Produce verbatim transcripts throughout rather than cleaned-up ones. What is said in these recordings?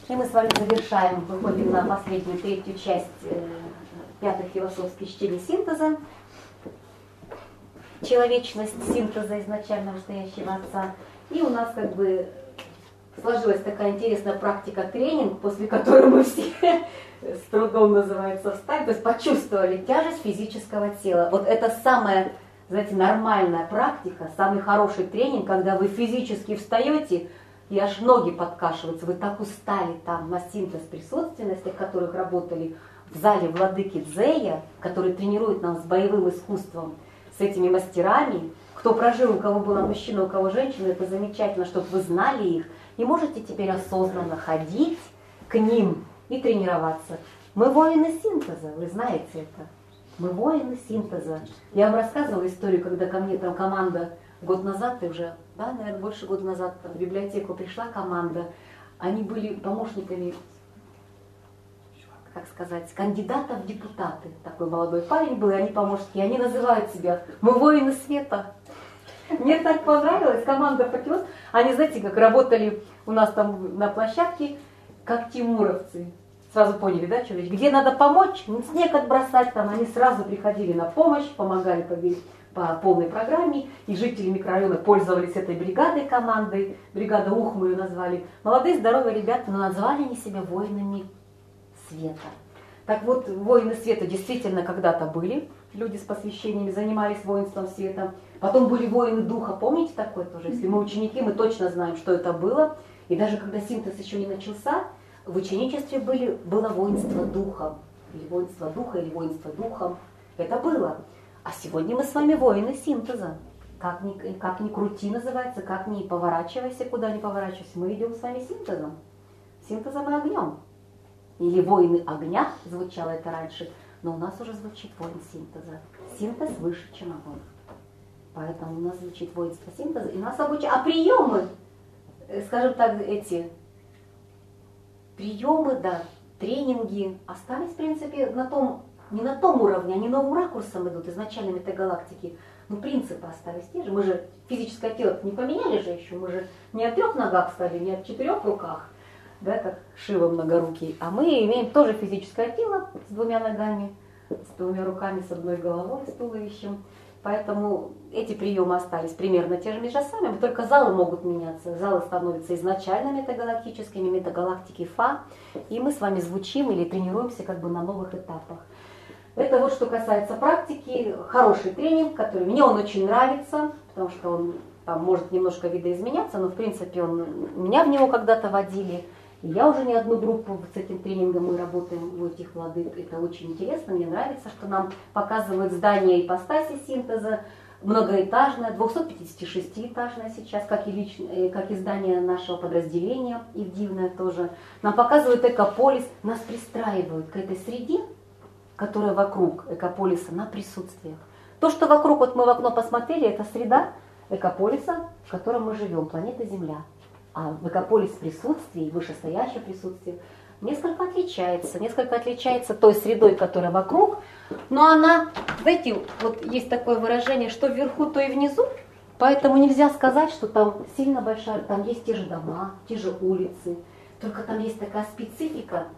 И мы с вами завершаем, выходим на последнюю, третью часть э, пятой философских чтений синтеза. Человечность синтеза изначально настоящего отца. И у нас как бы сложилась такая интересная практика тренинг, после которой мы все с трудом, называется, встали, то есть почувствовали тяжесть физического тела. Вот это самая, знаете, нормальная практика, самый хороший тренинг, когда вы физически встаете, и аж ноги подкашиваются, вы так устали там на синтез присутственности, в которых работали в зале владыки Дзея, который тренирует нас с боевым искусством, с этими мастерами. Кто прожил, у кого была мужчина, у кого женщина, это замечательно, чтобы вы знали их. И можете теперь осознанно ходить к ним и тренироваться. Мы воины синтеза, вы знаете это. Мы воины синтеза. Я вам рассказывала историю, когда ко мне там команда год назад, и уже, да, наверное, больше года назад в библиотеку пришла команда. Они были помощниками, как сказать, кандидатов в депутаты. Такой молодой парень был, и они помощники. И они называют себя «Мы воины света». Мне так понравилось, команда поднялась. Они, знаете, как работали у нас там на площадке, как тимуровцы. Сразу поняли, да, что речь? Где надо помочь, снег отбросать, там они сразу приходили на помощь, помогали по, по полной программе. И жители микрорайона пользовались этой бригадой, командой. Бригада Ух мы ее назвали. Молодые, здоровые ребята, но назвали они себя воинами света. Так вот, воины света действительно когда-то были. Люди с посвящениями занимались воинством света. Потом были воины духа, помните такое тоже? Если мы ученики, мы точно знаем, что это было. И даже когда синтез еще не начался, в ученичестве были, было воинство духом. Или воинство духа, или воинство духом. Это было. А сегодня мы с вами воины синтеза. Как ни, как ни крути называется, как ни поворачивайся, куда ни поворачивайся, мы идем с вами синтезом. Синтезом и огнем. Или воины огня, звучало это раньше, но у нас уже звучит воин синтеза. Синтез выше, чем огонь. Поэтому у нас звучит воинство синтеза, и нас обучают. А приемы, скажем так, эти приемы, да, тренинги остались, в принципе, на том, не на том уровне, они новым ракурсом идут, изначально метагалактики. Но принципы остались те же. Мы же физическое тело не поменяли же еще, мы же не о трех ногах стали, не о четырех руках, да, как Шива многорукий, а мы имеем тоже физическое тело с двумя ногами, с двумя руками, с одной головой, с туловищем. Поэтому эти приемы остались примерно те же между самыми, только залы могут меняться. Залы становятся изначально метагалактическими, метагалактики Фа, и мы с вами звучим или тренируемся как бы на новых этапах. Это вот что касается практики. Хороший тренинг, который мне он очень нравится, потому что он там может немножко видоизменяться, но в принципе он, меня в него когда-то водили. И я уже не одну группу с этим тренингом мы работаем у этих владык. Это очень интересно, мне нравится, что нам показывают здание ипостаси синтеза, многоэтажное, двухсотпятидесятишестиэтажное сейчас, как и, лично, как и здание нашего подразделения, Ивдивное тоже. Нам показывают экополис, нас пристраивают к этой среде, которая вокруг экополиса, на присутствиях. То, что вокруг, вот мы в окно посмотрели, это среда экополиса, в котором мы живем, планета Земля. А в экополис присутствии, вышестоящее присутствие, несколько отличается. Несколько отличается той средой, которая вокруг. Но она, знаете, вот есть такое выражение, что вверху, то и внизу. Поэтому нельзя сказать, что там сильно большая, там есть те же дома, те же улицы. Только там есть такая специфика.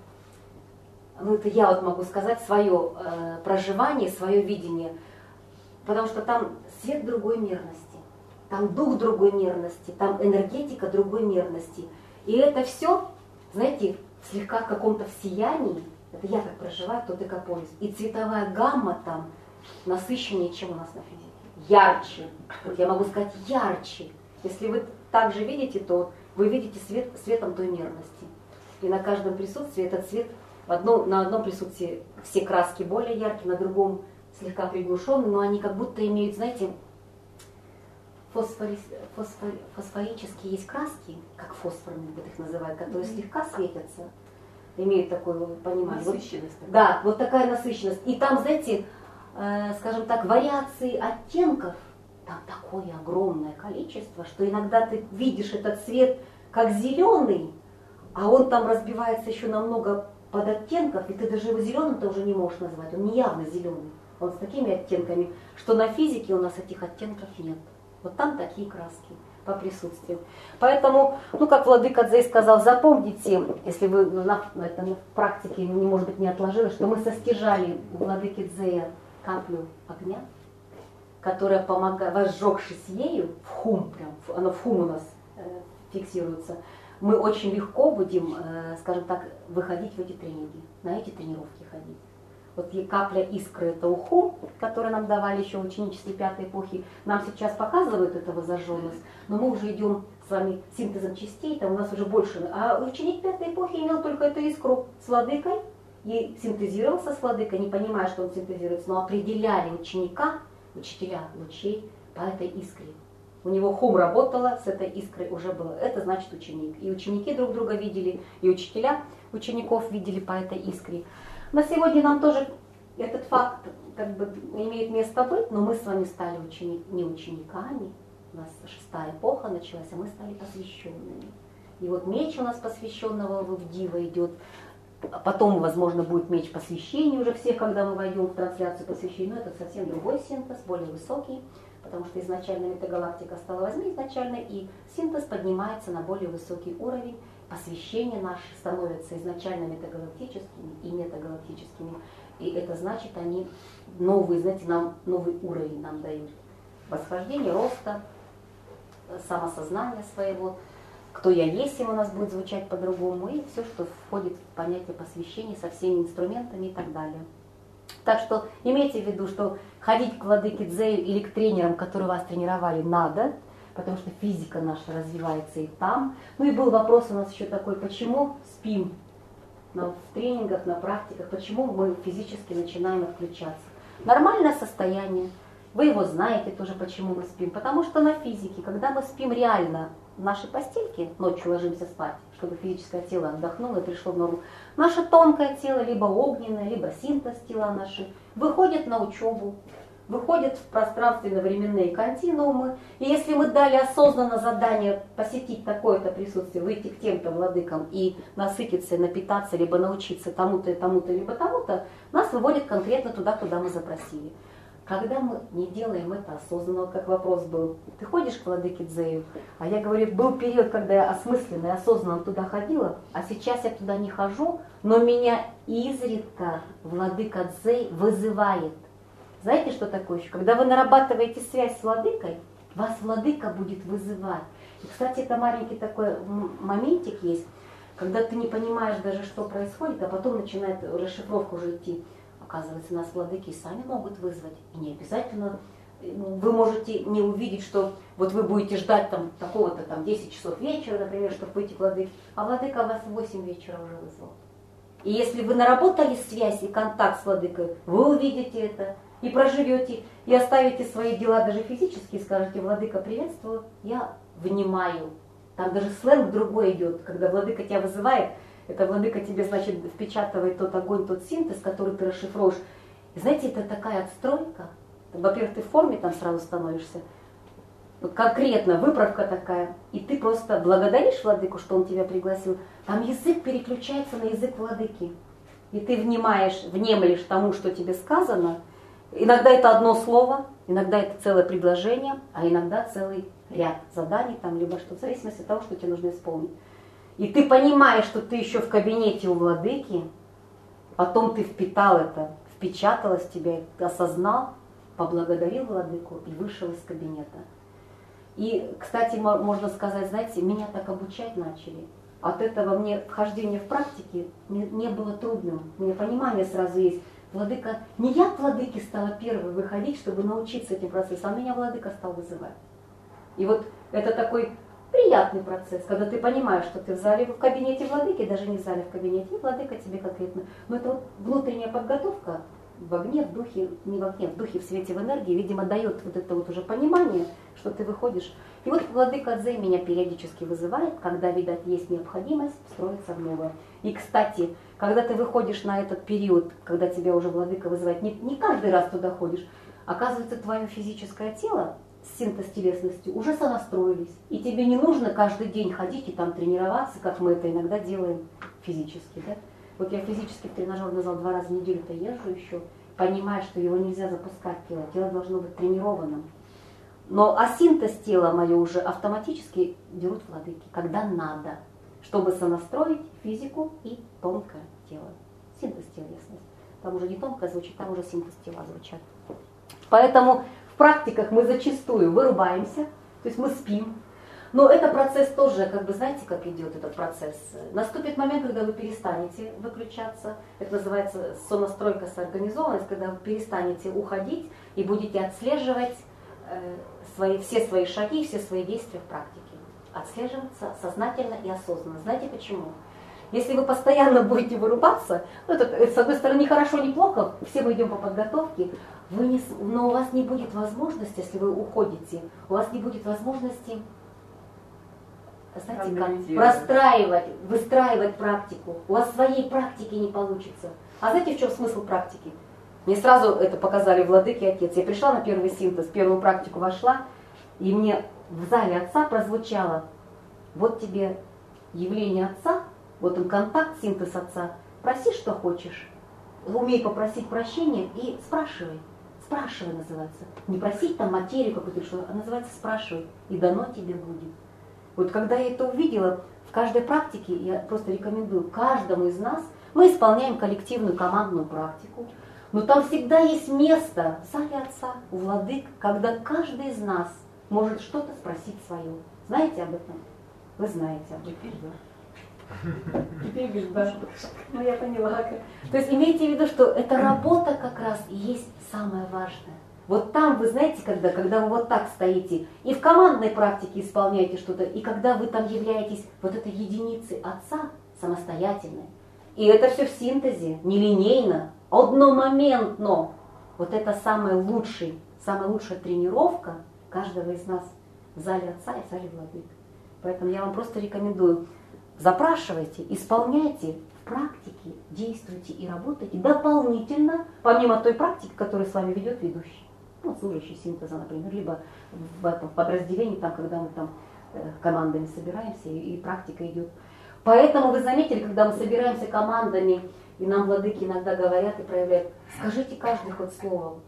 Ну, это я вот могу сказать свое э, проживание, свое видение. Потому что там свет другой мерности. Там дух другой мерности, там энергетика другой мерности. И это все, знаете, слегка в каком-то сиянии, это я так проживаю, тот экополис. И цветовая гамма там насыщеннее, чем у нас на физике. Ярче. Вот я могу сказать ярче. Если вы так же видите, то вы видите свет светом той мерности. И на каждом присутствии этот цвет, в одном, на одном присутствии все краски более яркие, на другом слегка приглушенные, но они как будто имеют, знаете, Фосфори, фосфор, фосфорические есть краски, как фосфорные вот их называют, которые mm-hmm. слегка светятся, имеют такое понимание. Насыщенность. Вот, да, вот такая насыщенность. И там, знаете, э, скажем так, вариации оттенков, там такое огромное количество, что иногда ты видишь этот цвет как зеленый, а он там разбивается еще на много подоттенков, и ты даже его зеленым-то уже не можешь назвать, он не явно зеленый. Он с такими оттенками, что на физике у нас этих оттенков нет. Вот там такие краски. по присутствию. Поэтому, ну как владыка Цзэй сказал, запомните, если вы на, это на практике, не, может быть, не отложилось, что мы состяжали у владыки Цзэя каплю огня, которая помогает, возжегшись ею, в хум, прям, оно в хум у нас э, фиксируется, мы очень легко будем, э, скажем так, выходить в эти тренинги, на эти тренировки ходить. Вот и капля искры, это уху, которую нам давали еще ученичество пятой эпохи, нам сейчас показывают эту возожженность, но мы уже идем с вами синтезом частей, там у нас уже больше. А ученик пятой эпохи имел только эту искру с владыкой и синтезировался с владыкой, не понимая, что он синтезируется, но определяли ученика, учителя лучей по этой искре. У него хум работала, с этой искрой уже было. Это значит ученик. И ученики друг друга видели, и учителя учеников видели по этой искре. На сегодня нам тоже этот факт как бы имеет место быть, но мы с вами стали ученик, не учениками. У нас шестая эпоха началась, а мы стали посвященными. И вот меч у нас посвященного в Дива идет. Потом, возможно, будет меч посвящения уже всех, когда мы войдем в трансляцию посвящения. Но это совсем другой синтез, более высокий, потому что изначально метагалактика стала возьми изначально, и синтез поднимается на более высокий уровень. Посвящения наши становятся изначально метагалактическими и метагалактическими. И это значит, они новые, знаете, нам новый уровень нам дают. Восхождение, роста, самосознания своего. Кто я есть, у нас будет звучать по-другому. И все, что входит в понятие посвящения со всеми инструментами и так далее. Так что имейте в виду, что ходить к владыке Цзэю или к тренерам, которые вас тренировали, надо. Потому что физика наша развивается и там. Ну и был вопрос у нас еще такой, почему спим на, в тренингах, на практиках, почему мы физически начинаем отключаться. Нормальное состояние, вы его знаете тоже, почему мы спим. Потому что на физике, когда мы спим реально в нашей постельке, ночью ложимся спать, чтобы физическое тело отдохнуло и пришло в норму, наше тонкое тело, либо огненное, либо синтез тела наши, выходит на учебу. Выходят в пространственно-временные континуумы. И если мы дали осознанно задание посетить такое-то присутствие, выйти к тем-то владыкам и насытиться, напитаться, либо научиться тому-то, тому-то, либо тому-то, нас выводит конкретно туда, куда мы запросили. Когда мы не делаем это осознанно, как вопрос был, ты ходишь к владыке Цзэю, а я говорю, был период, когда я осмысленно и осознанно туда ходила, а сейчас я туда не хожу, но меня изредка владыка Цзэй вызывает. Знаете, что такое еще? Когда вы нарабатываете связь с владыкой, вас владыка будет вызывать. И, кстати, это маленький такой моментик есть, когда ты не понимаешь даже, что происходит, а потом начинает расшифровка уже идти. Оказывается, нас владыки сами могут вызвать. И не обязательно, вы можете не увидеть, что вот вы будете ждать там такого-то там десять часов вечера, например, чтобы выйти к владыке, а владыка вас в восемь вечера уже вызвал. И если вы наработали связь и контакт с владыкой, вы увидите это. И проживете, и оставите свои дела даже физически, и скажете, владыка, приветствую, я внимаю. Там даже сленг другой идет, когда владыка тебя вызывает, это владыка тебе, значит, впечатывает тот огонь, тот синтез, который ты расшифруешь. И знаете, это такая отстройка. Во-первых, ты в форме там сразу становишься. Вот конкретно выправка такая. И ты просто благодаришь владыку, что он тебя пригласил. Там язык переключается на язык владыки. И ты внимаешь, внемлешь тому, что тебе сказано. Иногда это одно слово, иногда это целое предложение, а иногда целый ряд заданий, там, либо что, в зависимости от того, что тебе нужно исполнить. И ты понимаешь, что ты еще в кабинете у владыки, потом ты впитал это, впечаталось в тебя, ты осознал, поблагодарил владыку и вышел из кабинета. И, кстати, можно сказать, знаете, меня так обучать начали. От этого мне вхождение в практике не, не было трудным. У меня понимание сразу есть. Владыка, не я к владыке стала первой выходить, чтобы научиться этим процессам, а меня владыка стал вызывать. И вот это такой приятный процесс, когда ты понимаешь, что ты в зале, в кабинете владыки, даже не в зале, в кабинете, и владыка тебе конкретно. Но это вот внутренняя подготовка в огне, в духе, не в огне, в духе, в свете, в энергии, видимо, дает вот это вот уже понимание, что ты выходишь. И вот владыка Цзэй меня периодически вызывает, когда, видать, есть необходимость встроиться в новое. И, кстати, когда ты выходишь на этот период, когда тебя уже владыка вызывает, не, не каждый раз туда ходишь, оказывается, твое физическое тело с синтез-телесностью уже сонастроились. И тебе не нужно каждый день ходить и там тренироваться, как мы это иногда делаем физически. Да? Вот я физически в тренажерный зал два раза в неделю-то езжу еще, понимая, что его нельзя запускать тело. Тело должно быть тренированным. Но а синтез тела мое уже автоматически берут владыки, когда надо, чтобы сонастроить физику и тонкое тело. Синтез телесность. Там уже не тонкое звучит, там уже синтез тела звучат. Поэтому в практиках мы зачастую вырубаемся, то есть мы спим. Но это процесс тоже, как бы знаете, как идет этот процесс. Наступит момент, когда вы перестанете выключаться. Это называется сонастройка, соорганизованность, когда вы перестанете уходить и будете отслеживать э, свои, все свои шаги, все свои действия в практике. Отслеживаться сознательно и осознанно. Знаете почему? Если вы постоянно будете вырубаться, ну, это, с одной стороны, ни хорошо, ни плохо, все мы идем по подготовке, вы не, но у вас не будет возможности, если вы уходите, у вас не будет возможности, знаете, как, простраивать, выстраивать практику. У вас своей практики не получится. А знаете, в чем смысл практики? Мне сразу это показали владыки отец. Я пришла на первый синтез, первую практику вошла, и мне в зале отца прозвучало: вот тебе явление отца, вот он контакт, синтез отца, проси, что хочешь, умей попросить прощения и спрашивай. Спрашивай называется. Не просить там материю какую-то, что, а называется спрашивай, и дано тебе будет. Вот когда я это увидела, в каждой практике, я просто рекомендую каждому из нас, мы исполняем коллективную командную практику, но там всегда есть место в зале отца, у владык, когда каждый из нас может что-то спросить свое. Знаете об этом? Вы знаете об этом. Теперь говоришь, да. Ну я поняла. То есть имейте в виду, что эта работа как раз и есть самое важное. Вот там, вы знаете, когда, когда вы вот так стоите, и в командной практике исполняете что-то, и когда вы там являетесь вот этой единицей отца самостоятельной, и это все в синтезе, нелинейно, одномоментно. Вот это самая лучшая, самая лучшая тренировка каждого из нас в зале отца и в зале владык. Поэтому я вам просто рекомендую, запрашивайте, исполняйте в практике, действуйте и работайте дополнительно, помимо той практики, которую с вами ведет ведущий. Ну, служащий синтеза, например, либо в этом подразделении, там, когда мы там э, командами собираемся, и, и практика идет. Поэтому вы заметили, когда мы собираемся командами, и нам владыки иногда говорят и проявляют, скажите каждый хоть словом.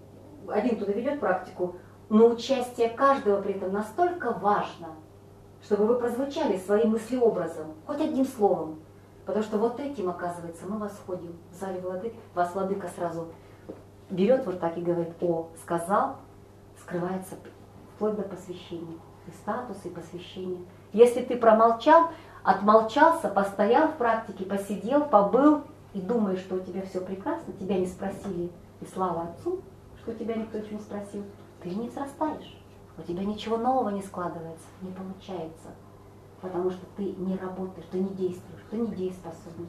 Один туда ведет практику, но участие каждого при этом настолько важно, чтобы вы прозвучали своим мыслеобразом, хоть одним словом. Потому что вот этим, оказывается, мы восходим в зале владык, вас владыка сразу берет вот так и говорит: о, сказал, скрывается вплоть до посвящения. И статус, и посвящение. Если ты промолчал, отмолчался, постоял в практике, посидел, побыл, и думаешь, что у тебя все прекрасно, тебя не спросили, и слава Отцу, что тебя никто ничего не спросил, ты не срастаешь. У тебя ничего нового не складывается, не получается. Потому что ты не работаешь, ты не действуешь, ты не дееспособен.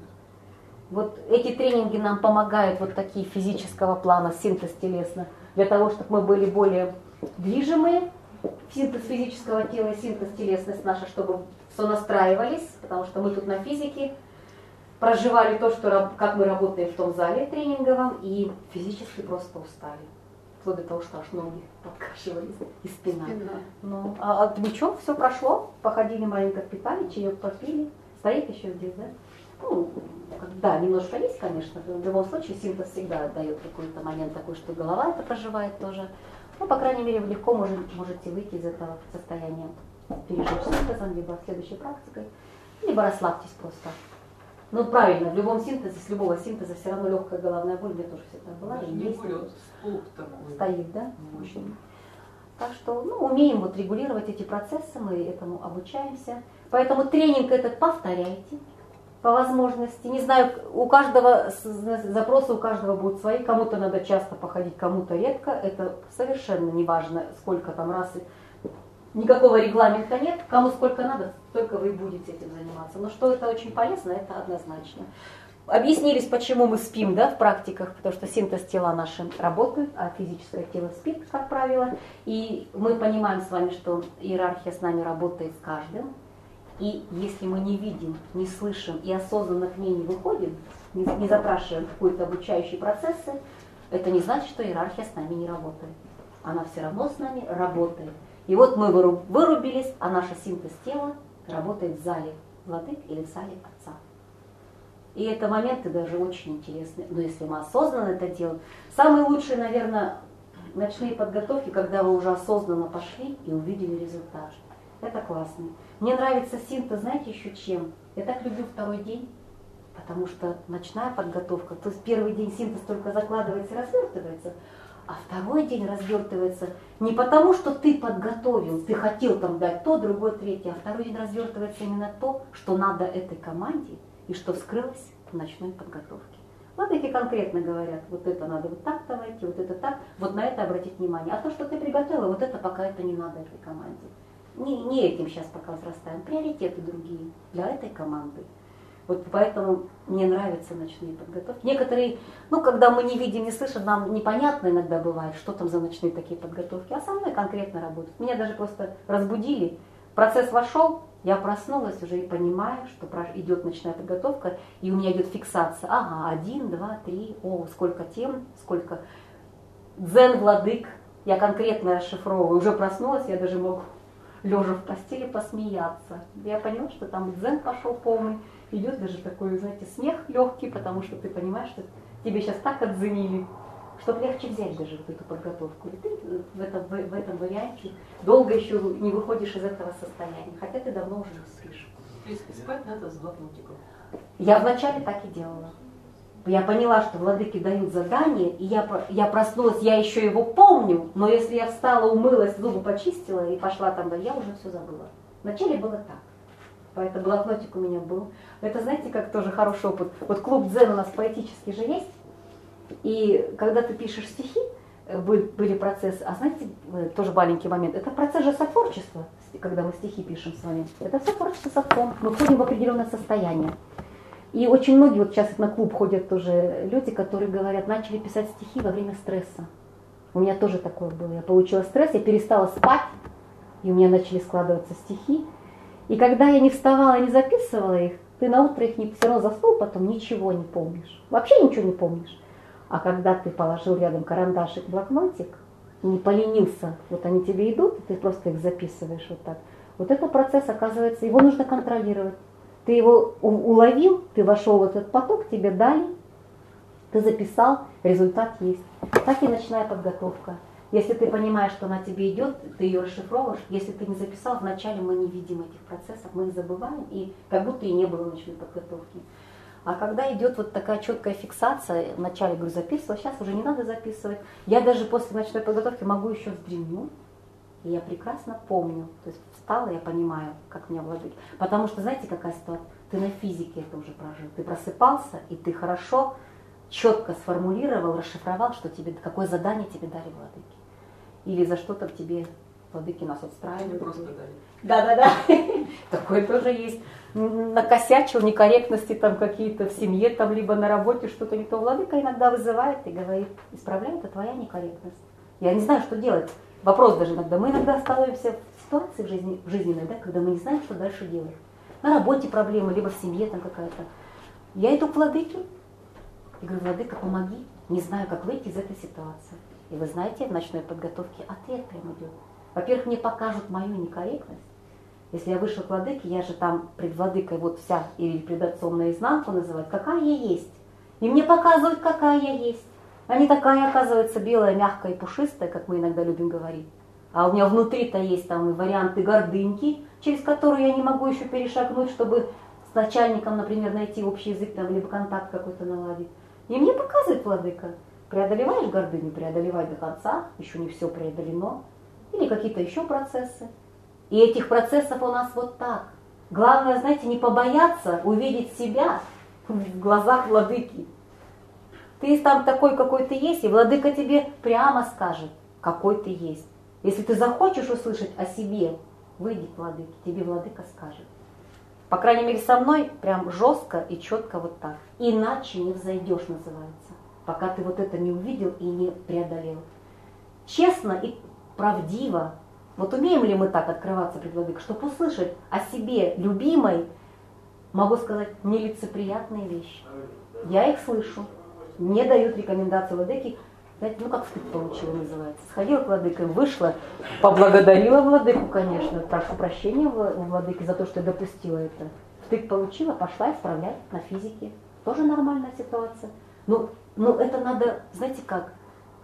Вот эти тренинги нам помогают, вот такие физического плана, синтез телесно, для того, чтобы мы были более движимые, синтез физического тела и синтез телесность наша, чтобы сонастраивались, потому что мы тут на физике проживали то, что, как мы работаем в том зале тренинговом, и физически просто устали. Вплоть до того, что аж ноги подкашивались и спина. спина. Ну, а, а ничего, все прошло, походили маленько, впитали, чаек попили, стоит еще здесь, да? Ну, да, немножко есть, конечно, в любом случае синтез всегда дает какой-то момент такой, что голова это проживает тоже. Ну, по крайней мере, вы легко можете, можете выйти из этого состояния, пережить синтезом, либо следующей практикой, либо расслабьтесь просто. Ну, правильно, в любом синтезе, с любого синтеза все равно легкая головная боль, мне тоже всегда была. Даже и не есть. боль, вот такой. Стоит, да? Мощный. Так что, ну, умеем вот регулировать эти процессы, мы этому обучаемся. Поэтому тренинг этот повторяйте по возможности. Не знаю, у каждого запросы у каждого будут свои. Кому-то надо часто походить, кому-то редко. Это совершенно не важно, сколько там раз. Никакого регламента нет. Кому сколько надо, только вы будете этим заниматься. Но что это очень полезно, это однозначно. Объяснились, почему мы спим, да, в практиках, потому что синтез тела наши работают, а физическое тело спит, как правило. И мы понимаем с вами, что иерархия с нами работает с каждым. И если мы не видим, не слышим и осознанно к ней не выходим, не, не запрашиваем какие-то обучающие процессы, это не значит, что иерархия с нами не работает. Она все равно с нами работает. И вот мы вырубились, а наш синтез тела работает в зале владык или в зале отца. И это моменты даже очень интересные. Но если мы осознанно это делаем, самый лучший, наверное, ночные подготовки, когда вы уже осознанно пошли и увидели результат. Это классно. Мне нравится синтез, знаете, еще чем? Я так люблю второй день, потому что ночная подготовка, то есть первый день синтез только закладывается и развертывается, а второй день развертывается не потому, что ты подготовил, ты хотел там дать то, другое, третье, а второй день развертывается именно то, что надо этой команде и что вскрылось в ночной подготовке. Владыки конкретно говорят, вот это надо вот так давайте, вот это так, вот на это обратить внимание. А то, что ты приготовила, вот это пока это не надо этой команде. Не, не этим сейчас пока возрастаем, приоритеты другие для этой команды. Вот поэтому мне нравятся ночные подготовки. Некоторые, ну, когда мы не видим, не слышим, нам непонятно иногда бывает, что там за ночные такие подготовки. А со мной конкретно работают. Меня даже просто разбудили, процесс вошел, я проснулась уже и понимаю, что идет ночная подготовка, и у меня идет фиксация. Ага, один, два, три, о, сколько тем, сколько дзен владык. Я конкретно расшифровываю. Уже проснулась, я даже могу лежа в постели посмеяться. Я поняла, что там дзен пошел полный. Идет даже такой, знаете, смех легкий, потому что ты понимаешь, что тебе сейчас так отзенили, чтобы легче взять даже вот эту подготовку. И ты в этом, в, в этом варианте долго еще не выходишь из этого состояния, хотя ты давно уже не спишь. То есть спать надо с блокнотиком? Я вначале так и делала. Я поняла, что владыки дают задание, и я, я проснулась, я еще его помню, но если я встала, умылась, зубы почистила и пошла там, да, я уже все забыла. Вначале было так. Поэтому блокнотик у меня был. Это, знаете, как тоже хороший опыт. Вот клуб дзен у нас поэтический же есть. И когда ты пишешь стихи, были процессы, а знаете, тоже маленький момент, это процесс же сотворчества, когда мы стихи пишем с вами. Это сотворчество сотвом. Мы входим в определенное состояние. И очень многие, вот сейчас на клуб ходят тоже люди, которые говорят, начали писать стихи во время стресса. У меня тоже такое было. Я получила стресс, я перестала спать, и у меня начали складываться стихи. И когда я не вставала, не записывала их, ты на утро их не, все равно заснул, потом ничего не помнишь. Вообще ничего не помнишь. А когда ты положил рядом карандашик, блокнотик, не поленился, вот они тебе идут, и ты просто их записываешь вот так. Вот этот процесс, оказывается, его нужно контролировать. Ты его уловил, ты вошел в этот поток, тебе дали, ты записал, результат есть. Так и ночная подготовка. Если ты понимаешь, что она тебе идет, ты ее расшифровываешь. Если ты не записал, вначале мы не видим этих процессов, мы их забываем, и как будто и не было ночной подготовки. А когда идет вот такая четкая фиксация, вначале, говорю, записывала, сейчас уже не надо записывать. Я даже после ночной подготовки могу еще вздремнуть, и я прекрасно помню. То есть встала, я понимаю, как меня владыки. Потому что, знаете, какая ситуация? Ты на физике это уже прожил. Ты просыпался, и ты хорошо, четко сформулировал, расшифровал, что тебе, какое задание тебе дали владыки. Или за что-то к тебе владыки нас отстраивают. Просто дали. Да-да-да, такое тоже есть. Накосячил, некорректности там какие-то в семье, там, либо на работе что-то не то. Владыка иногда вызывает и говорит, исправляй, это твоя некорректность. Я не знаю, что делать. Вопрос даже иногда. Мы иногда становимся в ситуации в жизни, в жизненной, да, когда мы не знаем, что дальше делать. На работе проблемы, либо в семье там какая-то. Я иду к владыке и говорю, владыка, помоги. Не знаю, как выйти из этой ситуации. И вы знаете, в ночной подготовке ответ прям идет. Во-первых, мне покажут мою некорректность. Если я вышла к владыке, я же там пред владыкой вот вся, или пред отцом наизнанку называют, какая я есть. И мне показывают, какая я есть. А не такая, оказывается, белая, мягкая и пушистая, как мы иногда любим говорить. А у меня внутри-то есть там и варианты гордыньки, через которые я не могу еще перешагнуть, чтобы с начальником, например, найти общий язык, там, либо контакт какой-то наладить. И мне показывает владыка. Преодолеваешь гордыню, преодолевай до конца, еще не все преодолено. Или какие-то еще процессы. И этих процессов у нас вот так. Главное, знаете, не побояться увидеть себя в глазах владыки. Ты там такой, какой ты есть, и владыка тебе прямо скажет, какой ты есть. Если ты захочешь услышать о себе, выйди к владыке, тебе владыка скажет. По крайней мере, со мной прям жестко и четко вот так. Иначе не взойдешь, называется, пока ты вот это не увидел и не преодолел. Честно и правдиво. Вот умеем ли мы так открываться пред владыкой, чтобы услышать о себе любимой, могу сказать, нелицеприятные вещи. Я их слышу. Мне дают рекомендации владыки. Знаете, ну как стыд получила, называется. Сходила к владыке, вышла, поблагодарила владыку, конечно. Прошу прощения у владыки за то, что я допустила это. Стыд получила, пошла исправлять на физике. Тоже нормальная ситуация. Ну, ну это надо, знаете как,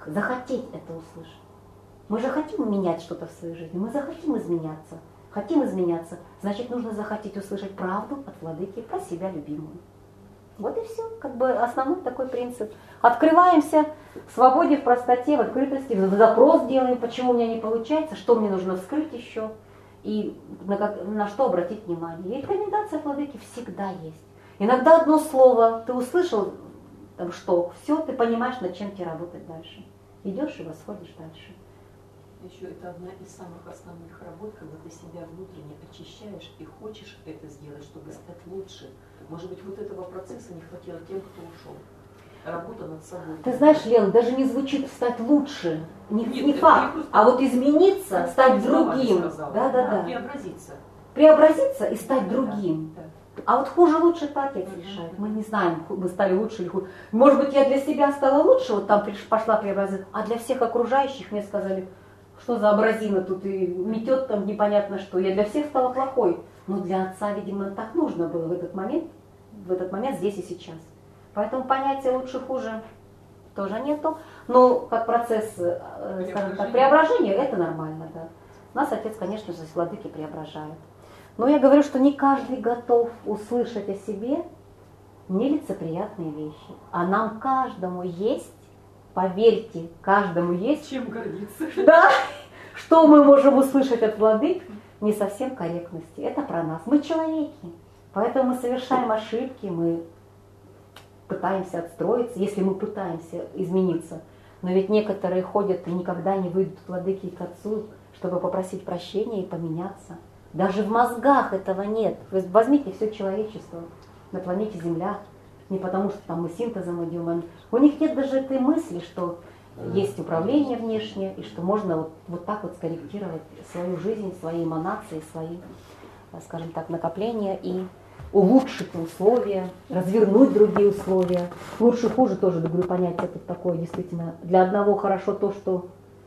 захотеть это услышать. Мы же хотим менять что-то в своей жизни, мы захотим изменяться. Хотим изменяться, значит, нужно захотеть услышать правду от владыки про себя любимую. Вот и все, как бы основной такой принцип. Открываемся в свободе, в простоте, в открытости, запрос делаем, почему у меня не получается, что мне нужно вскрыть еще, и на, как, на что обратить внимание. И рекомендация от владыки всегда есть. Иногда одно слово, ты услышал, там, что, все, ты понимаешь, над чем тебе работать дальше. Идешь и восходишь дальше. Еще это одна из самых основных работ, когда ты себя внутренне очищаешь и хочешь это сделать, чтобы стать лучше. Может быть, вот этого процесса не хватило тем, кто ушел. Работа над собой. Ты знаешь, Лен, даже не звучит стать лучше, не, Нет, не факт, а вот измениться, стать другим. Да, да, да. Преобразиться. Преобразиться и стать другим. Да, да. А вот хуже лучше так отец решает. Мы не знаем, мы стали лучше или хуже. Может быть, я для себя стала лучше, вот там пошла преобразиться, а для всех окружающих мне сказали, что за образина тут и метет там непонятно что. Я для всех стала плохой. Но для отца, видимо, так нужно было в этот момент, в этот момент здесь и сейчас. Поэтому понятия лучше-хуже тоже нету. Но как процесс, скажем так, преображения, это нормально, да. Нас отец, конечно же, с владыки преображает. Но я говорю, что не каждый готов услышать о себе нелицеприятные вещи. А нам каждому есть, поверьте, каждому есть. Чем гордиться. Да, что мы можем услышать от владык, не совсем корректности. Это про нас. Мы человеки. Поэтому мы совершаем ошибки, мы пытаемся отстроиться, если мы пытаемся измениться. Но ведь некоторые ходят и никогда не выйдут к владыке и к отцу, чтобы попросить прощения и поменяться. Даже в мозгах этого нет. Вы возьмите все человечество на планете Земля, не потому что там мы синтезом идем. У них нет даже этой мысли, что есть управление внешнее, и что можно вот, вот так вот скорректировать свою жизнь, свои эманации, свои, скажем так, накопления и улучшить условия, развернуть другие условия. Лучше, хуже тоже, говорю, понятие это такое, действительно. Для одного хорошо то, что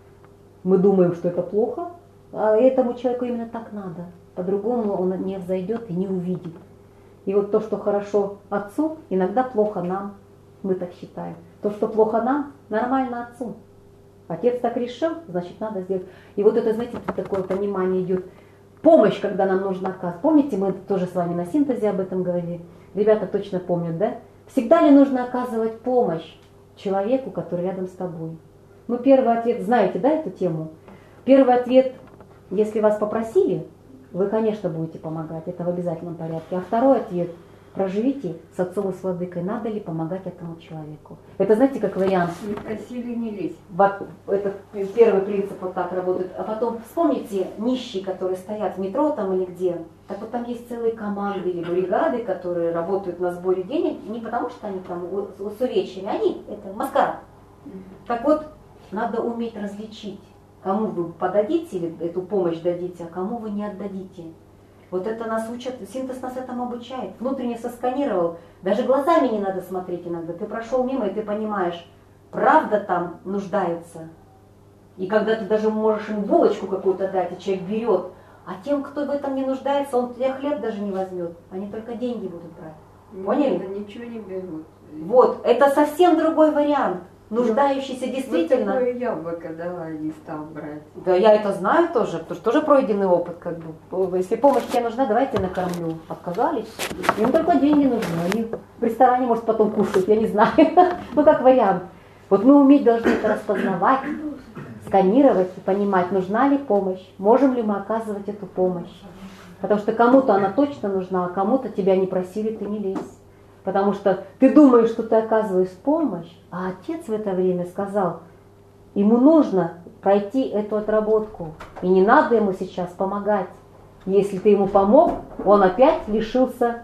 мы думаем, что это плохо, а этому человеку именно так надо. По-другому он не взойдет и не увидит. И вот то, что хорошо отцу, иногда плохо нам, мы так считаем. То, что плохо нам, нормально отцу. Отец так решил, значит, надо сделать. И вот это, знаете, такое понимание идет. Помощь, когда нам нужно оказывать. Помните, мы тоже с вами на синтезе об этом говорили. Ребята точно помнят, да? Всегда ли нужно оказывать помощь человеку, который рядом с тобой? Ну, первый ответ, знаете, да, эту тему? Первый ответ, если вас попросили, вы, конечно, будете помогать, это в обязательном порядке. А второй ответ, проживите с отцом и с владыкой, надо ли помогать этому человеку. Это, знаете, как вариант. Не просили, не лезь. Вот, это первый принцип вот так работает. А потом вспомните нищие, которые стоят в метро там или где. Так вот там есть целые команды или бригады, которые работают на сборе денег, не потому что они там с увечьями, они, это маскарад. Так вот, надо уметь различить, кому вы подадите или эту помощь дадите, а кому вы не отдадите. Вот это нас учат, синтез нас этому обучает. Внутренне сосканировал, даже глазами не надо смотреть иногда. Ты прошел мимо, и ты понимаешь, правда там нуждаются. И когда ты даже можешь им булочку какую-то дать, и человек берет, а тем, кто в этом не нуждается, он тебе хлеб даже не возьмет. Они только деньги будут брать. Поняли? Нет, ничего не берут. Вот, это совсем другой вариант. Нуждающийся действительно. Вот такое яблоко дала, не стал брать. Да, я это знаю тоже, потому что тоже пройденный опыт, как бы. Если помощь тебе нужна, давайте накормлю. Отказались. Им только деньги нужны. Они в ресторане, может, потом кушают, я не знаю. Ну, как вариант. Вот мы уметь должны это распознавать, сканировать и понимать, нужна ли помощь, можем ли мы оказывать эту помощь. Потому что кому-то она точно нужна, а кому-то тебя не просили, ты не лезь. Потому что ты думаешь, что ты оказываешь помощь, а отец в это время сказал, ему нужно пройти эту отработку. И не надо ему сейчас помогать. Если ты ему помог, он опять лишился,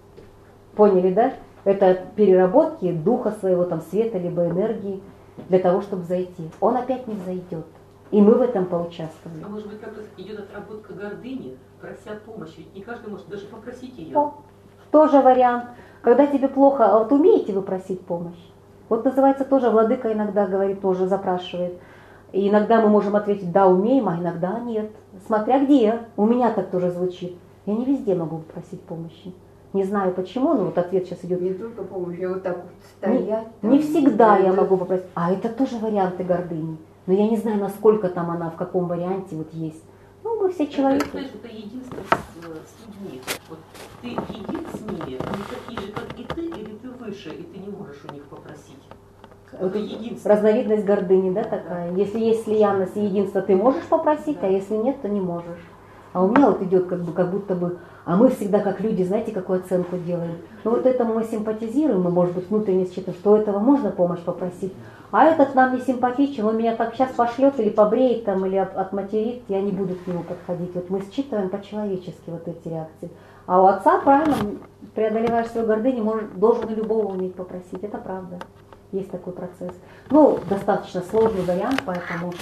поняли, да? Это переработки духа своего, там, света, либо энергии, для того, чтобы зайти. Он опять не взойдет. И мы в этом поучаствовали. А может быть, как-то идет отработка гордыни, прося помощи. Ведь не каждый может даже попросить ее. О, тоже вариант. Когда тебе плохо, а вот умеете вы просить помощь? Вот называется тоже, владыка иногда говорит, тоже запрашивает. И иногда мы можем ответить, да, умеем, а иногда нет. Смотря где. У меня так тоже звучит. Я не везде могу просить помощи. Не знаю почему, но вот ответ сейчас идет. Не только помощь, а вот так вот Не, стоять. не там, всегда я это- могу попросить. А это тоже варианты гордыни. Но я не знаю, насколько там она, в каком варианте вот есть. Ну, мы все Это, человеки. знаешь, это единство с, с людьми. Вот ты един с ними, они такие же, как и ты, или ты выше, и ты не можешь у них попросить. Вот Это тут единство. разновидность гордыни, да, такая. Если есть слиянность и единство, ты можешь попросить, а если нет, то не можешь. А у меня вот идет как бы, как будто бы, а мы всегда как люди, знаете, какую оценку делаем? Ну вот этому мы симпатизируем, мы, может быть, внутренне считаем, что у этого можно помощь попросить, а этот нам не симпатичен, он меня как сейчас пошлет или побреет там, или от- отматерит, я не буду к нему подходить. Вот мы считываем по-человечески вот эти реакции. А у отца, правильно, преодолеваешь свою гордыню, можешь, должен у любого уметь попросить, это правда. Есть такой процесс. Ну, достаточно сложный вариант, поэтому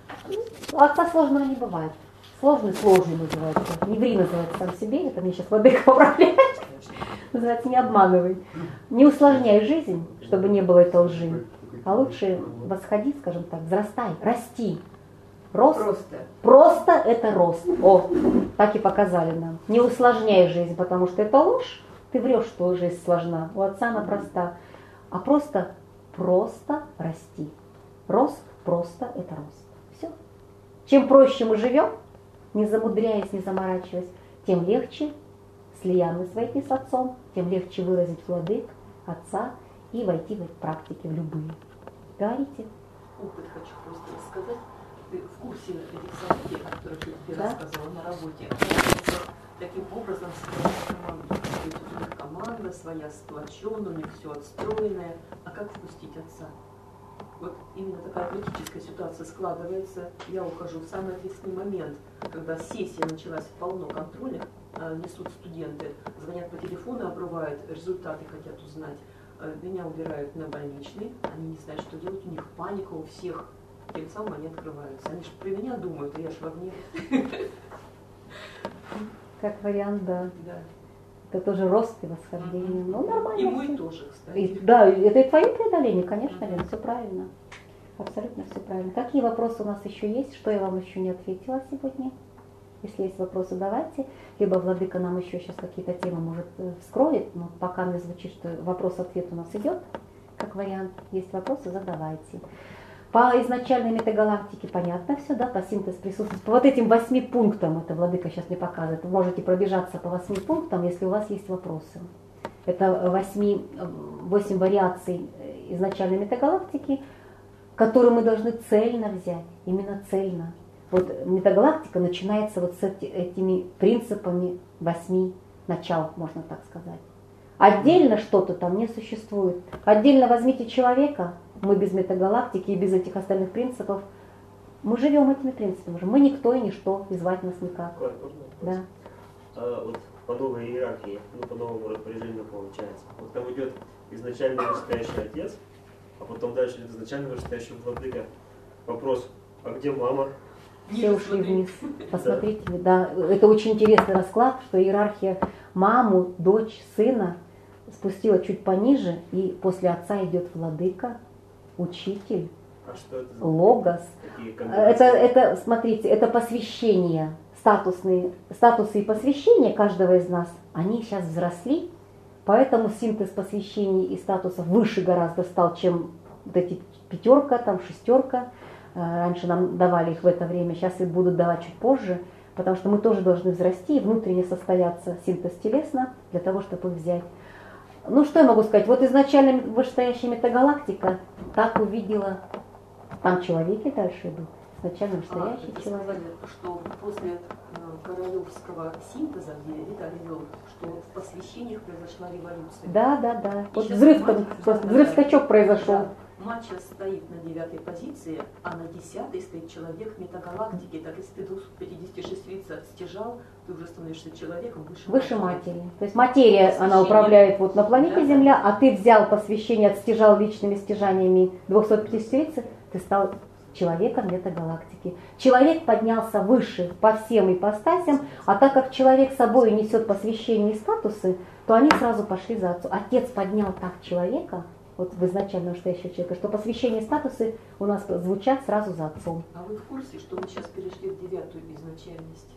у отца сложного не бывает. Сложный, сложный называется. Не ври называется сам себе, это мне сейчас владыка поправляет. Называется не обманывай. Не усложняй жизнь, чтобы не было этой лжи. А лучше восходи, скажем так, взрастай, расти. Рост. Просто. Просто это рост. О, так и показали нам. Не усложняй жизнь, потому что это ложь. Ты врешь, что жизнь сложна. У отца она проста. А просто, просто расти. Рост, просто это рост. Все. Чем проще мы живем, не замудряясь, не заморачиваясь, тем легче слиянность войти с отцом, тем легче выразить владык, отца и войти в эти практики, в любые. Говорите. Опыт хочу просто рассказать. Ты в курсе этих событий, о которых я тебе Да. рассказывала на работе. Оказывается, таким образом строить команду. То есть у них команда своя, сплоченная, у них все отстроенное. А как впустить отца? Вот именно такая критическая ситуация складывается. Я ухожу в самый ответственный момент, когда сессия началась, полно контроля, а, несут студенты, звонят по телефону, обрывают, результаты хотят узнать. А, Меня убирают на больничный, они не знают, что делать, у них паника у всех. Тем самым они открываются. Они же про меня думают, а я ж в огне. Как вариант, да. Да. Это тоже рост и восхождение. Мгм. Ну, нормально. И мой всё. тоже, кстати. И, да, это и твое преодоление, конечно, Мгм. Лена, все правильно. Абсолютно все правильно. Какие вопросы у нас еще есть? Что я вам еще не ответила сегодня? Если есть вопросы, давайте. Либо владыка нам еще сейчас какие-то темы может э, вскроет, но пока мне звучит, что вопрос-ответ у нас идет, как вариант. Есть вопросы, задавайте. По изначальной метагалактике понятно все, да, по синтез присутствует. По вот этим восьми пунктам, это владыка сейчас мне показывает, вы можете пробежаться по восьми пунктам, если у вас есть вопросы. Это восьми, восемь вариаций изначальной метагалактики, которые мы должны цельно взять, именно цельно. Вот метагалактика начинается вот с эти, этими принципами восьми начал, можно так сказать. Отдельно что-то там не существует. Отдельно возьмите человека, мы без метагалактики и без этих остальных принципов, мы живем этими принципами уже. Мы никто и ничто, и звать нас никак. Клара, можно вопрос? Да. А, вот по новой иерархии, ну по новому распоряжению получается. Вот там идет изначально вышестоящий отец, а потом дальше идет изначально вышестоящий владыка. Вопрос, а где мама? Все Ниже ушли смотри. вниз. Посмотрите, да, это очень интересный расклад, что иерархия маму, дочь, сына спустила чуть пониже, и после отца идет владыка, учитель, А что это за логос. такие Это, комбинации? это, смотрите, это посвящение, статусные, статусы и посвящения каждого из нас, они сейчас взросли, поэтому синтез посвящений и статусов выше гораздо стал, чем вот эти пятерка, там шестерка. Раньше нам давали их в это время, сейчас их будут давать чуть позже, потому что мы тоже должны взрасти и внутренне состояться синтез телесно для того, чтобы их взять. Ну, что я могу сказать? Вот изначально вышестоящая метагалактика так увидела, там человеки дальше идут, изначально вышестоящий А, человек. сказали, что после э, королевского синтеза, где Виталий вел, что в посвящениях произошла революция. Да, да, да. Вот Сейчас взрыв, мать- просто да, взрыв-скачок да. произошел. Да. Мать сейчас стоит на девятой позиции, а на десятой стоит человек метагалактики. Так если ты двухсот пятидесяти шести лиц отстяжал, ты уже становишься человеком выше, Выше матери. То есть материя, она Посвящение. управляет вот на планете Да. Земля, а ты взял посвящение, отстяжал личными стяжаниями двухсот пятидесяти лиц, ты стал человеком метагалактики. Человек поднялся выше по всем ипостасям, а так как человек с собой несет посвящение и статусы, то они сразу пошли за отцом. Отец поднял так человека, вот в изначально настоящего человека, что посвящение и статусы у нас звучат сразу за отцом. А вы в курсе, что мы сейчас перешли в девятую изначальность?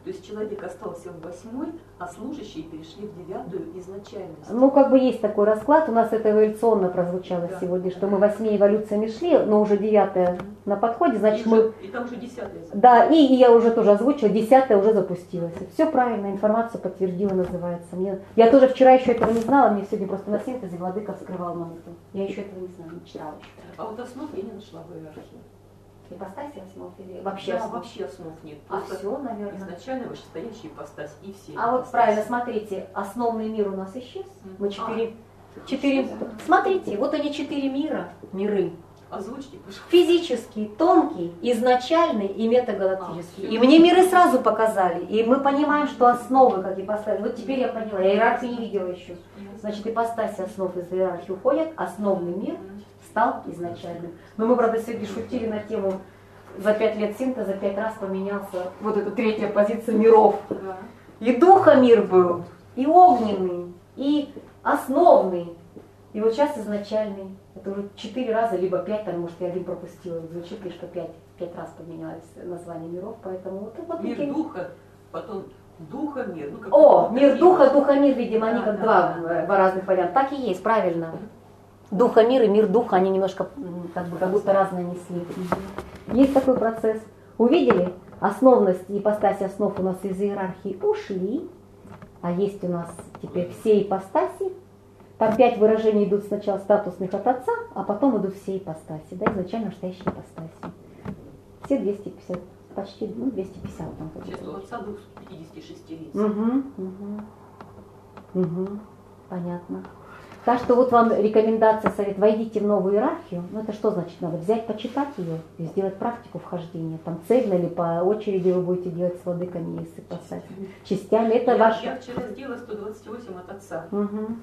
То есть человек остался в восьмой, а служащие перешли в девятую изначальность. Ну, как бы есть такой расклад, у нас это эволюционно прозвучало Да. сегодня, что мы восьми эволюциями шли, но уже девятая на подходе, значит и, мы... уже- и там уже десятая. Да, и, и я уже тоже озвучила, десятая уже запустилась. Все правильно, информацию подтвердила, называется. Мне... Я тоже вчера еще этого не знала, мне сегодня просто на синтезе Владыка вскрывал нам это. Я еще этого не знала, не читала еще. А вот основ я не нашла в иерархии. Ипостаси основ или вообще Да, основ? вообще основ нет. А Просто все, наверное. изначально вышестоящая ипостась и все. А вот ипостаси. правильно, смотрите, основный мир у нас исчез. Мы четыре... четыре... исчез, да. Смотрите, вот они четыре мира, миры. Озвучьте, пожалуйста. Физический, тонкий, изначальный и метагалактический. А, И мне миры сразу показали. И мы понимаем, что основы, как ипостаси. Вот теперь я поняла, я иерархию не видела еще. Значит, ипостаси основ из иерархии уходят, основный мир стал изначальным. Но мы, правда, сегодня шутили на тему, за пять лет синтеза пять раз поменялся вот эта третья позиция миров. Да. И духа мир был, и огненный, и основный, и вот сейчас изначальный. Это уже четыре раза, либо пять, там, может, я один пропустила. Звучит ли, что пять, пять раз поменялось название миров, поэтому вот, вот Мир такие- духа, потом духа мир. Ну, как О, бы, мир такие духа, вот. духа мир, видимо, они Да, как да, два, да, да. два разных варианта. Так и есть, правильно. Духа мир и мир духа, они немножко м, как, бы, как будто разные несли. Есть такой процесс. Увидели? Основность и ипостаси основ у нас из иерархии ушли, а есть у нас теперь все ипостаси. Там пять выражений идут сначала статусных от отца, а потом идут все ипостаси, да, изначально настоящие ипостаси. Все двести пятьдесят, почти, ну, двести пятьдесят там. как бы. Сейчас у отца двух пятидесяти шести лиц. Угу, угу, угу, понятно. Так что вот вам рекомендация, совет, войдите в новую иерархию. Ну это что значит? Надо взять, почитать ее и сделать практику вхождения. Там цельно или по очереди вы будете делать с владыками, если поставить. Частями. Это я, ваш... я вчера сделала сто двадцать восемь от отца. Угу.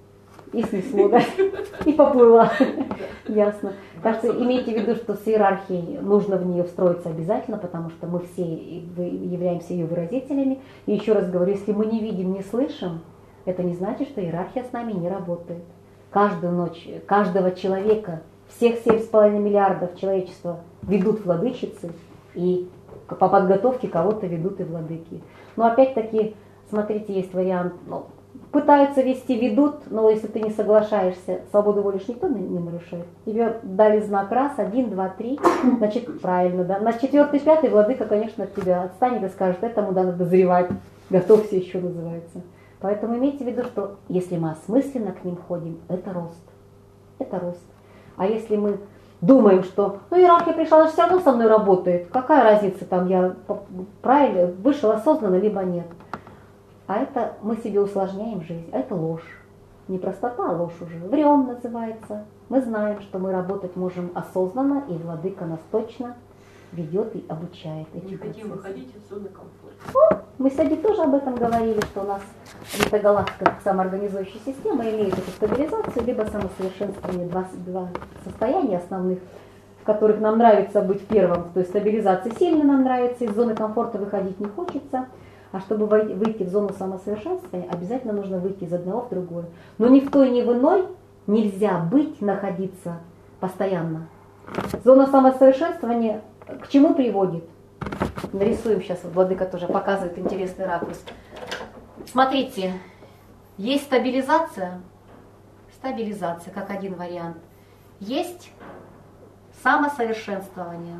И снесло, да? И поплыла. Ясно. Так что имейте в виду, что с иерархией нужно в нее встроиться обязательно, потому что мы все являемся ее выразителями. И еще раз говорю, если мы не видим, не слышим, это не значит, что иерархия с нами не работает. Каждую ночь, каждого человека, всех семь с половиной миллиардов человечества ведут владычицы, и по подготовке кого-то ведут и владыки. Но опять-таки, смотрите, есть вариант, ну, пытаются вести, ведут, но если ты не соглашаешься, свободу воли ж никто не нарушает. Тебе дали знак раз, один, два, три, значит, правильно, да. На четвертый, пятый владыка, конечно, от тебя отстанет и скажет, этому надо дозревать, готовься еще называется. Поэтому имейте в виду, что если мы осмысленно к ним ходим, это рост. Это рост. А если мы думаем, что ну иерархия пришла, она же все равно со мной работает, какая разница там, я правильно вышел осознанно, либо нет. А это мы себе усложняем жизнь, а это ложь. Не простота, а ложь уже. Врем называется. Мы знаем, что мы работать можем осознанно, и владыка нас точно ведет и обучает этим Не хотим процессам. выходить из зоны комфорта. Мы сегодня тоже об этом говорили, что у нас метагалактика как самоорганизующая система имеет эту стабилизацию, либо самосовершенствование, два, два состояния основных, в которых нам нравится быть первым, то есть стабилизация сильно нам нравится, из зоны комфорта выходить не хочется, а чтобы выйти в зону самосовершенствования, обязательно нужно выйти из одного в другое. Но ни в той, ни в иной нельзя быть, находиться постоянно. Зона самосовершенствования к чему приводит? Нарисуем сейчас, вот владыка тоже показывает интересный ракурс. Смотрите, есть стабилизация, стабилизация как один вариант. Есть самосовершенствование.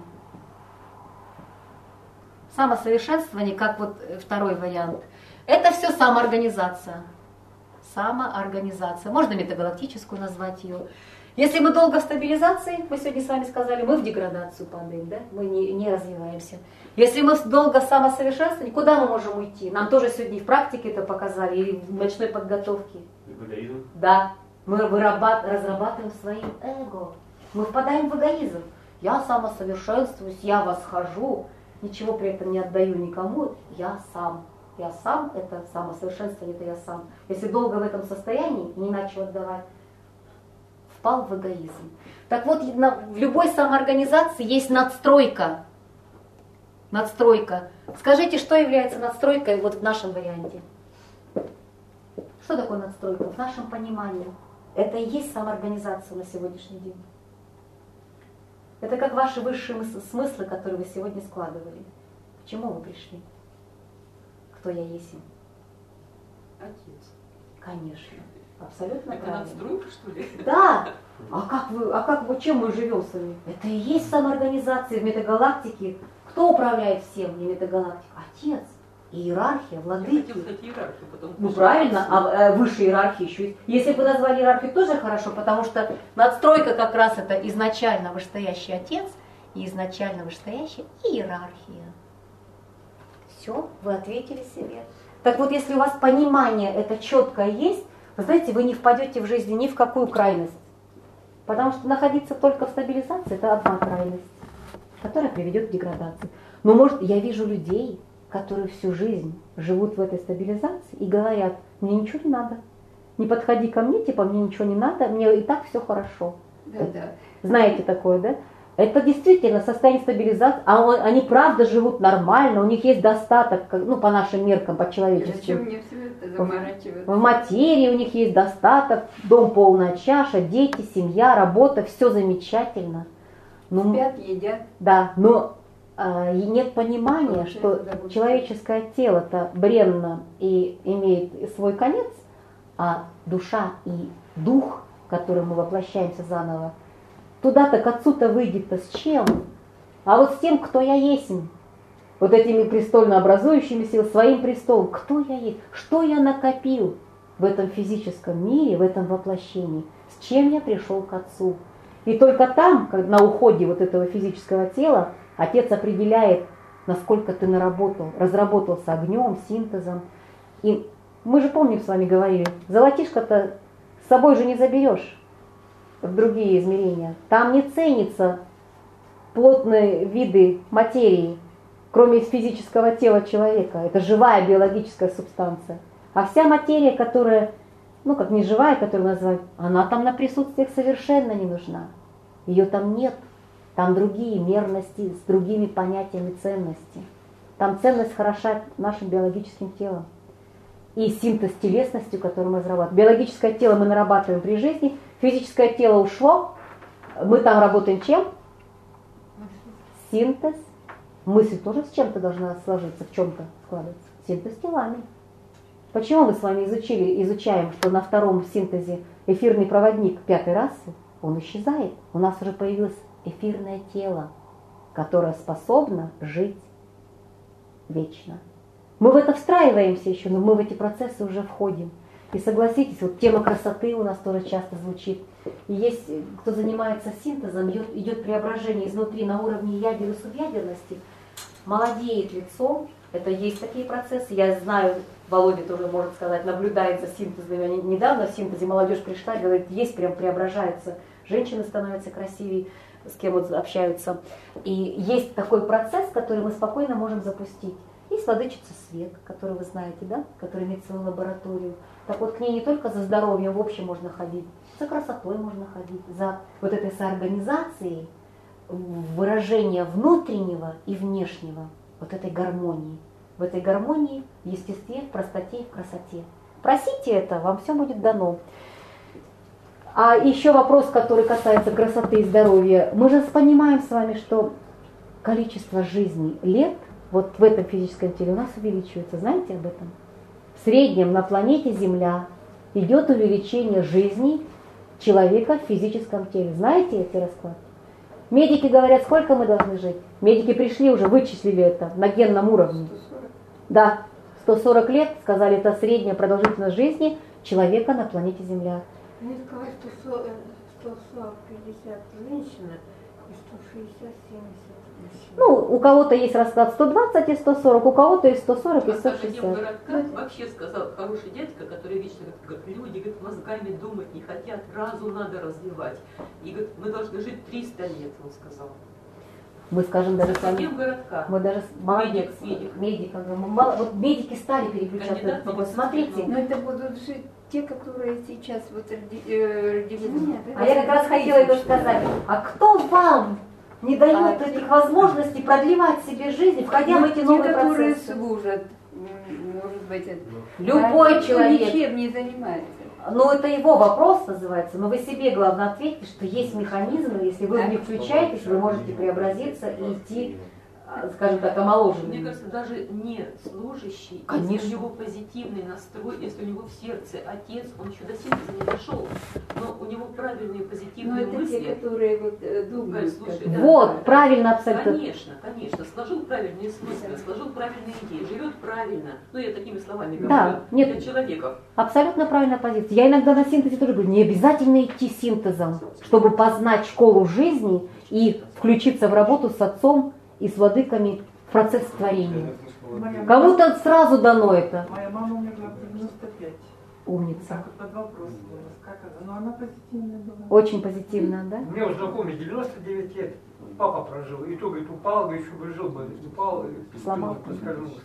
Самосовершенствование как вот второй вариант. Это все самоорганизация. Самоорганизация. Можно метагалактическую назвать ее. Если мы долго в стабилизации, мы сегодня с вами сказали, мы в деградацию падаем, да? Мы не, не развиваемся. Если мы долго в самосовершенствовании, куда мы можем уйти? Нам тоже сегодня и в практике это показали, и в ночной подготовке. Эгоизм. Да, мы вырабат- разрабатываем свои эго. Мы впадаем в эгоизм. Я самосовершенствуюсь, я восхожу, ничего при этом не отдаю никому, я сам. Я сам, это самосовершенствование, это я сам. Если долго в этом состоянии, не начал отдавать, впал в эгоизм. Так вот, в любой самоорганизации есть надстройка. Надстройка. Скажите, что является надстройкой вот в нашем варианте? Что такое надстройка в нашем понимании? Это и есть самоорганизация на сегодняшний день. Это как ваши высшие смыслы, которые вы сегодня складывали. К чему вы пришли? кто я есть? Отец. Конечно. Абсолютно Это правильно. надстройка, что ли? Да! А как вы, а как вы, чем мы живем с вами? Это и есть самоорганизация в метагалактике. Кто управляет всем в метагалактике? Отец. Иерархия, Я владыки. хотел сказать иерархию, потом... Ну правильно, а э, выше иерархии еще есть. Если бы назвали иерархию, тоже хорошо, потому что надстройка как раз это изначально вышестоящий отец и изначально вышестоящая иерархия. Все, вы ответили себе. Так вот, если у вас понимание это четкое есть, вы знаете, вы не впадете в жизни ни в какую крайность. Потому что находиться только в стабилизации это одна крайность, которая приведет к деградации. Но может, я вижу людей, которые всю жизнь живут в этой стабилизации и говорят, мне ничего не надо. Не подходи ко мне, типа, мне ничего не надо, мне и так все хорошо. Да, Это, да. знаете такое, да? Это действительно состояние стабилизации, а он, они правда живут нормально, у них есть достаток, ну, по нашим меркам, по человеческим. Зачем мне все это заморачиваться? В материи у них есть достаток, дом полная чаша, дети, семья, работа, все замечательно. Но, Спят, едят. да, но а, и нет понимания, Получается, что да, вот человеческое тело-то бренно и имеет свой конец, а душа и дух, в котором мы воплощаемся заново, туда-то к отцу-то выйдет-то с чем? А вот с тем, кто я есть. Вот этими престольно образующими силами, своим престолом. Кто я есть? Что я накопил в этом физическом мире, в этом воплощении? С чем я пришел к отцу? И только там, как на уходе вот этого физического тела, отец определяет, насколько ты наработал, разработался огнем, синтезом. И мы же помним, с вами говорили, золотишко-то с собой же не заберешь в другие измерения. Там не ценятся плотные виды материи, кроме физического тела человека. Это живая биологическая субстанция. А вся материя, которая, ну как не живая, которую называют, она там на присутствиях совершенно не нужна. Ее там нет. Там другие мерности с другими понятиями ценности. Там ценность хороша нашим биологическим телом. И синтез телесностью, которую мы разрабатываем. Биологическое тело мы нарабатываем при жизни, физическое тело ушло, мы там работаем чем? Синтез. Мысль тоже с чем-то должна сложиться, в чем-то складываться. Синтез телами. Почему мы с вами изучили, изучаем, что на втором синтезе эфирный проводник пятой расы, он исчезает. У нас уже появилось эфирное тело, которое способно жить вечно. Мы в это встраиваемся еще, но мы в эти процессы уже входим. И согласитесь, вот тема красоты у нас тоже часто звучит. И есть, кто занимается синтезом, идет, идет преображение изнутри на уровне ядер и субъядерности, молодеет лицо, это есть такие процессы. Я знаю, Володя тоже может сказать, наблюдает за синтезом. Они недавно в синтезе молодежь пришла и говорит, есть, прям преображается. Женщины становятся красивее, с кем вот общаются. И есть такой процесс, который мы спокойно можем запустить. Есть владычица Свет, которую вы знаете, да, которая имеет свою лабораторию. Так вот, к ней не только за здоровьем в общем можно ходить, за красотой можно ходить, за вот этой соорганизацией выражения внутреннего и внешнего, вот этой гармонии. В этой гармонии, в естестве, в простоте и в красоте. Просите это, вам все будет дано. А еще вопрос, который касается красоты и здоровья. Мы же понимаем с вами, что количество жизней лет вот в этом физическом теле у нас увеличивается. Знаете об этом? В среднем на планете Земля идет увеличение жизни человека в физическом теле. Знаете эти расклады? Медики говорят, сколько мы должны жить? Медики пришли уже, вычислили это на генном уровне. сто сорок. Да, сто сорок лет, сказали, это средняя продолжительность жизни человека на планете Земля. Мне сказали, что сто сорок пятьдесят женщина и сто шестьдесят семьдесят мужчина. Ну, у кого-то есть расклад сто двадцать и сто сорок, у кого-то и сто сорок и А сто Академ шестьдесят. городка вообще сказал хороший дядька, который вечно говорит, люди говорит, мозгами думать не хотят, разум надо развивать. И говорит, мы должны жить триста лет, он сказал. Мы скажем даже сами, Академ городка. мы даже молодец, медик. медик, мало- вот медики стали переключаться. Кандидат Вот медицинских смотрите, наук. Но это будут жить те, которые сейчас вот роди- э, родились. Нет, а я как раз хотела это сказать. А кто вам не дает А, этих возможностей продлевать себе жизнь, входя в эти Те, новые которые процессы? служат, м, может быть, это- Любой а кто человек. ничем не занимается. Ну, это его вопрос называется, но вы себе, главное, ответьте, что есть механизмы, если вы в них включаетесь, вы можете преобразиться и идти скажем так, Мне омоложенными. кажется, даже не служащий, Конечно. если у него позитивный настрой, если у него в сердце отец, он еще до синтеза не дошел, но у него правильные Ну, позитивные это те, мысли. которые вот э, думают. Слушай, как- да. Вот, правильно абсолютно. Конечно, конечно, сложил правильные смыслы, сложил правильные идеи, живет правильно. Ну, я такими словами говорю, Да, нет. для человека. Абсолютно правильная позиция. Я иногда на синтезе тоже говорю, не обязательно идти синтезом, чтобы познать школу жизни и включиться в работу с отцом и с владыками в процесс творения. Моя мама- Кому-то сразу дано это. Моя мама умерла в девяносто пять. Умница. Так вот под вопрос у нас, как она? Но она позитивная была. Очень позитивно, да? У меня у знакомый девяносто девять лет, папа прожил, и то, говорит, упал, еще бы жил бы, упал, и Сломал. поскользнулся.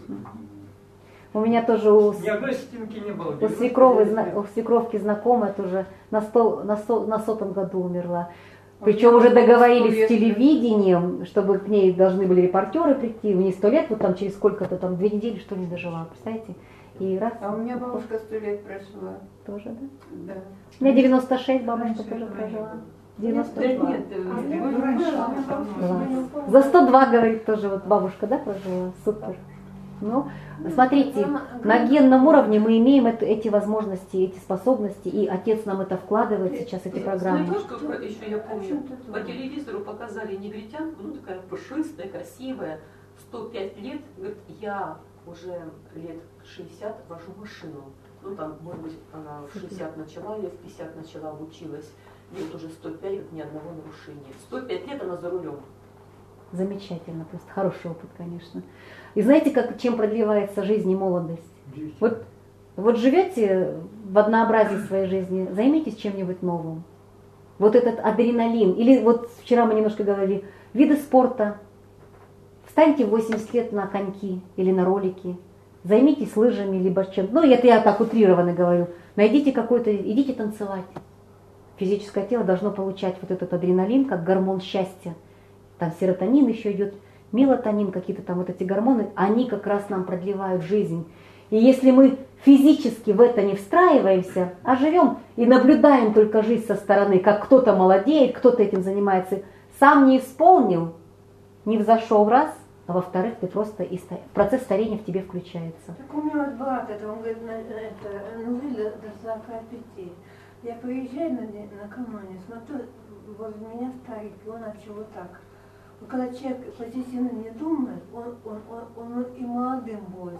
У меня тоже у, Ни одной стенки не было. у, свекровы, зна- у свекровки знакомая тоже на, сто, на, со, на сотом году умерла. Причем уже договорились с телевидением, чтобы к ней должны были репортеры прийти. У нее сто лет, вот там через сколько-то, там две недели, что ли, дожила, представляете? И раз, А у меня бабушка сто лет прожила. тоже, да? Да. У меня девяносто шесть, бабушка Раньше тоже этого не прожила. было. девяносто Да два. нет, э, А у меня Ну, раньше была, она у меня там бабушка была. была. За сто два, говорит, тоже вот бабушка, да, прожила? Супер. Ну, смотрите, на генном уровне мы имеем это, эти возможности, эти способности, и отец нам это вкладывает сейчас, эти программы. Знаете, что про- еще я помню, чем тут по телевизору показали негритянку, ну такая пушистая, красивая, сто пять лет, говорит, я уже лет шестьдесят вожу машину. Ну там, может быть, она в шестьдесят начала или в пятьдесят начала, обучилась. И вот уже сто пять, вот ни одного нарушения. сто пять лет она за рулем. Замечательно, просто хороший опыт, конечно. И знаете, как, чем продлевается жизнь и молодость? Вот, вот живете в однообразии своей жизни, займитесь чем-нибудь новым. Вот этот адреналин, или вот вчера мы немножко говорили, виды спорта. Встаньте в восемьдесят лет на коньки или на ролики, займитесь лыжами, либо чем. Ну, это я так утрированно говорю. Найдите какой-то, идите танцевать. Физическое тело должно получать вот этот адреналин, как гормон счастья. Там серотонин еще идет, мелатонин, какие-то там вот эти гормоны, они как раз нам продлевают жизнь. И если мы физически в это не встраиваемся, а живем и наблюдаем только жизнь со стороны, как кто-то молодеет, кто-то этим занимается, сам не исполнил, не взошел раз, а во-вторых, ты просто и ста- процесс старения в тебе включается. Так у меня вот брат, это, он говорит, на, это, ну, до, до сорока пяти. Я приезжаю на, на накануне, смотрю, возле меня старик, и он начал вот так. Но когда человек позитивно не думает, он, он, он, он и молодым будет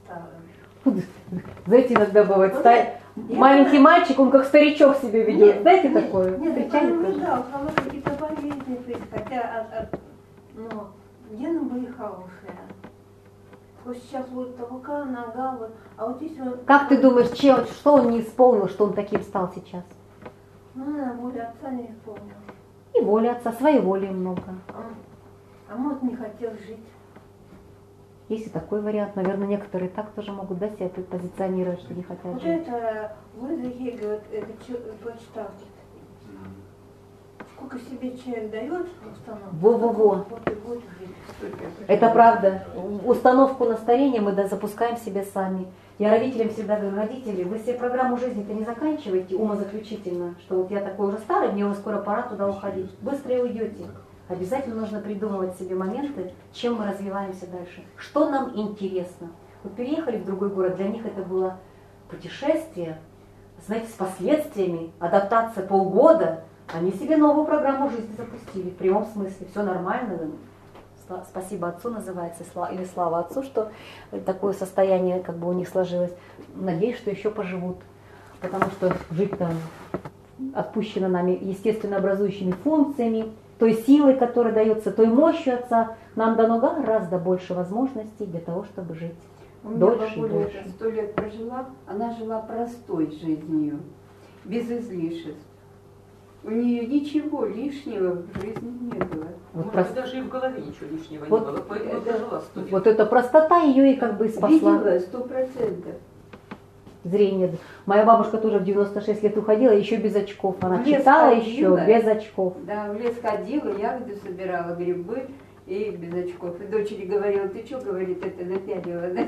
старым. Знаете, иногда бывает, Вот ста- я маленький понимаю. мальчик, он как старичок себя ведет. Знаете нет, такое? Нет, я Встречали тоже? наблюдал, у кого какие-то болезни, то есть, хотя от, от, ну, гены были хорошие. Вот сейчас вот рука, нога, вот, а вот здесь вот... Как ты думаешь, чем, что он не исполнил, что он таким стал сейчас? Ну, наверное, воля отца не исполнил. И воли отца, своей воли много. А, а может, не хотел жить. Есть и такой вариант. Наверное, некоторые так тоже могут, да, себя позиционировать, что не хотят Вот жить. это, Луиза Хей, это чё- прочитал. Сколько себе человек дает установку, Во-во-во. вот и будет жить. Это правда. Установку на старение мы да, запускаем себе сами. Я родителям всегда говорю, родители, вы себе программу жизни-то не заканчиваете умозаключительно, что вот я такой уже старый, мне уже скоро пора туда уходить. Быстро и уйдете. Обязательно нужно придумывать себе моменты, чем мы развиваемся дальше. Что нам интересно. Вот переехали в другой город, для них это было путешествие, знаете, с последствиями, адаптация полгода. Они себе новую программу жизни запустили, в прямом смысле. Все нормально. Спасибо отцу называется, или слава отцу, что такое состояние как бы у них сложилось. Надеюсь, что еще поживут, потому что жить там отпущено нами естественно образующими функциями, той силой, которая дается, той мощью отца, нам дано гораздо больше возможностей для того, чтобы жить. У меня Дольше и бабуля дольше. это сто лет прожила, она жила простой жизнью, без излишеств. У нее ничего лишнего в жизни не было. Вот, Может прос- быть, даже и в голове ничего лишнего Вот не было, поэтому это- дожила сто лет. вот эта простота ее и как бы и спасла. Видела сто процентов. Зрение. Моя бабушка тоже в девяносто шесть лет уходила, еще без очков. Она В лес читала ходила. еще без очков. Да, в лес ходила, ягоды собирала, грибы и без очков. И дочери говорила, ты что, говорит, это напялила, да?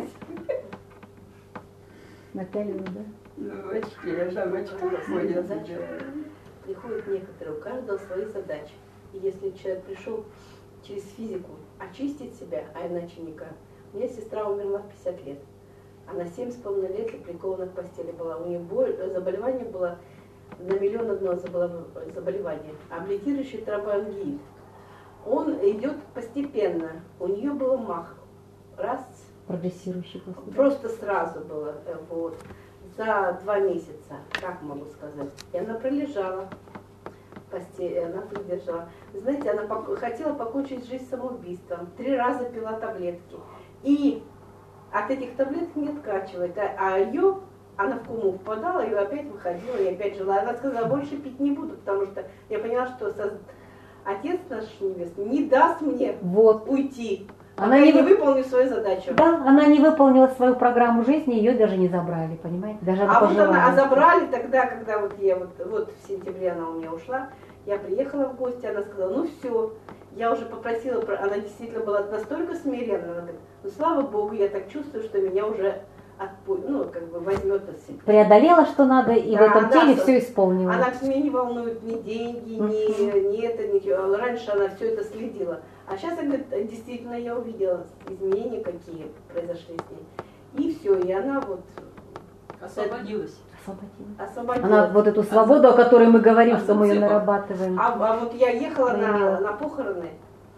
Напялила, да? Ну, в очки, я же в очках ходила. Задача приходит некоторые, у каждого свои задачи. И если человек пришел через физику очистить себя, а иначе никак. У меня сестра умерла в пятьдесят лет. Она семь с половиной лет прикована к постели была. У нее боль, заболевание было на миллион одно заболевание. Облитирующий тромбоангит. Он идет постепенно. У нее был мах. Раз. Прогрессирующий просто. Просто сразу было. Вот. За два месяца, как могу сказать. И она пролежала в постели, она выдержала. Знаете, она пок- хотела покончить жизнь самоубийством. Три раза пила таблетки. И от этих таблеток не откачивает. А, а ее, она в кому впадала, и опять выходила, и опять жила. Она сказала, больше пить не буду, потому что я поняла, что со... Отец наш небесный не даст мне вот. уйти. Она не, не не выполню свою задачу. Да, она не выполнила свою программу жизни, ее даже не забрали, понимаете? Даже а вот она, а забрали тогда, когда вот я вот, вот в сентябре она у меня ушла, я приехала в гости, она сказала, ну все, я уже попросила, она действительно была настолько смиренна, она говорит, ну слава Богу, я так чувствую, что меня уже отпу... ну, как бы возьмет от себя. Преодолела, что надо, и да, в этом теле она, все исполнила. Она меня не волнует ни деньги, ни, ни это, ни... Раньше она все это следила. А сейчас, говорит, действительно я увидела изменения, какие произошли с ней. И все, и она вот... Освободилась. Освободилась. Освободилась. Она вот эту свободу, о которой мы говорим, что мы ее нарабатываем. А, а вот я ехала на, на похороны,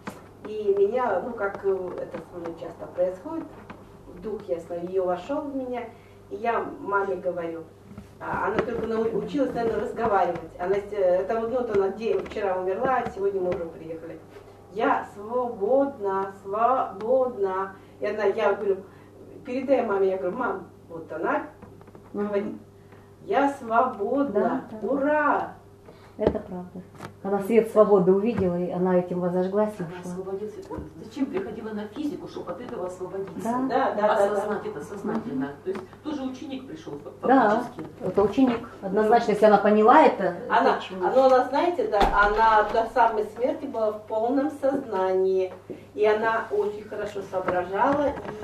и меня, ну как это со мной часто происходит, дух ясно, ее вошел в меня, и я маме говорю, она только научилась, наверное, разговаривать. Она, это вот, ну, она вчера умерла, а сегодня мы уже приехали. Я свободна, свободна. И она, я говорю, передай маме, я говорю, мам, вот она говорит, я свободна, да, ура! Это правда. Она свет свободы увидела, и она этим возожглась и ушла. Освободиться. Зачем приходила на физику, чтобы от этого освободиться? Да, да, да. Осознать да, это сознательно. Mm-hmm. То есть тоже ученик пришел фактически. Да, это ученик. Однозначно, если она поняла это. Она, но она, знаете, да, она до самой смерти была в полном сознании. И она очень хорошо соображала.